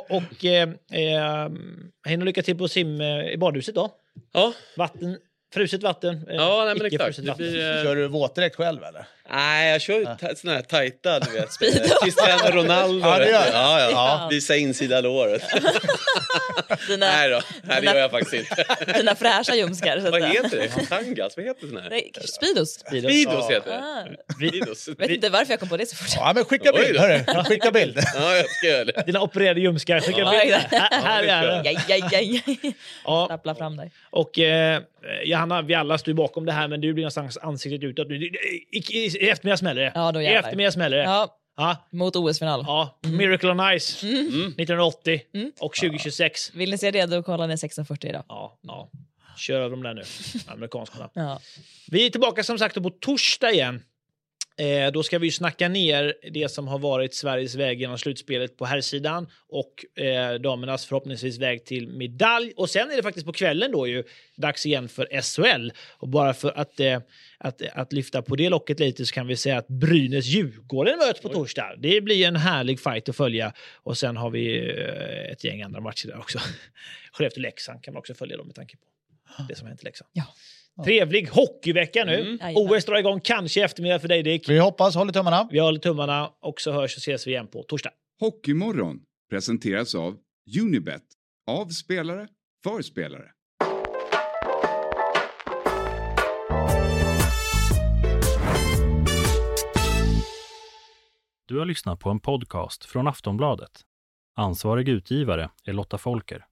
hinner lycka till på i badhuset då? Ja. Fruset vatten. Ja, nej, men exakt. Kör du våtdräkt själv eller? Nej, jag kör sån här tajta, du vet. Cristiano Ronaldo. Ja, det gör jag. Ja. Visa insida låret. Nej då, det gör jag faktiskt inte. Dina fräscha ljumskar. Vad heter det? Tangas, vad heter det? Nej, Speedos. Speedos heter det. Speedos. Vet inte varför jag kom på det så fort. Ja, men skicka bild, hörru. Skicka bild. Ja, jag ska göra det. Dina opererade ljumskar, skicka bild. Här är det. Stappla fram dig. Och Johanna, vi alla står bakom det här, men du blir någonstans ansiktet utåt. I eftermiddag smäller det. Ja, då jävlar. I eftermiddag smäller det. Ja. Mot OS-final. Ja, Miracle on Ice 1980 och 2026. Vill ni se det, då kollar ni 1640 idag. Ja. Kör över dem där nu, amerikanskarna. Ja. Vi är tillbaka som sagt på torsdag igen. Då ska vi ju snacka ner det som har varit Sveriges väg genom slutspelet på herrsidan och damernas förhoppningsvis väg till medalj. Och sen är det faktiskt på kvällen då ju dags igen för SHL. Och bara för att lyfta på det locket lite så kan vi säga att Brynäs-Djurgården möts på torsdag. Det blir en härlig fight att följa. Och sen har vi ett gäng andra matcher där också. Skellefteå-Leksand kan man också följa dem med tanke på det som hänt i Leksand. Ja. Trevlig hockeyvecka nu. OS drar igång kanske i eftermiddag för dig, Dick. Vi hoppas, håller tummarna. Vi håller tummarna och så hörs och ses vi igen på torsdag. Hockeymorgon presenteras av Unibet, av spelare, för spelare. Du har lyssnat på en podcast från Aftonbladet. Ansvarig utgivare är Lotta Folker.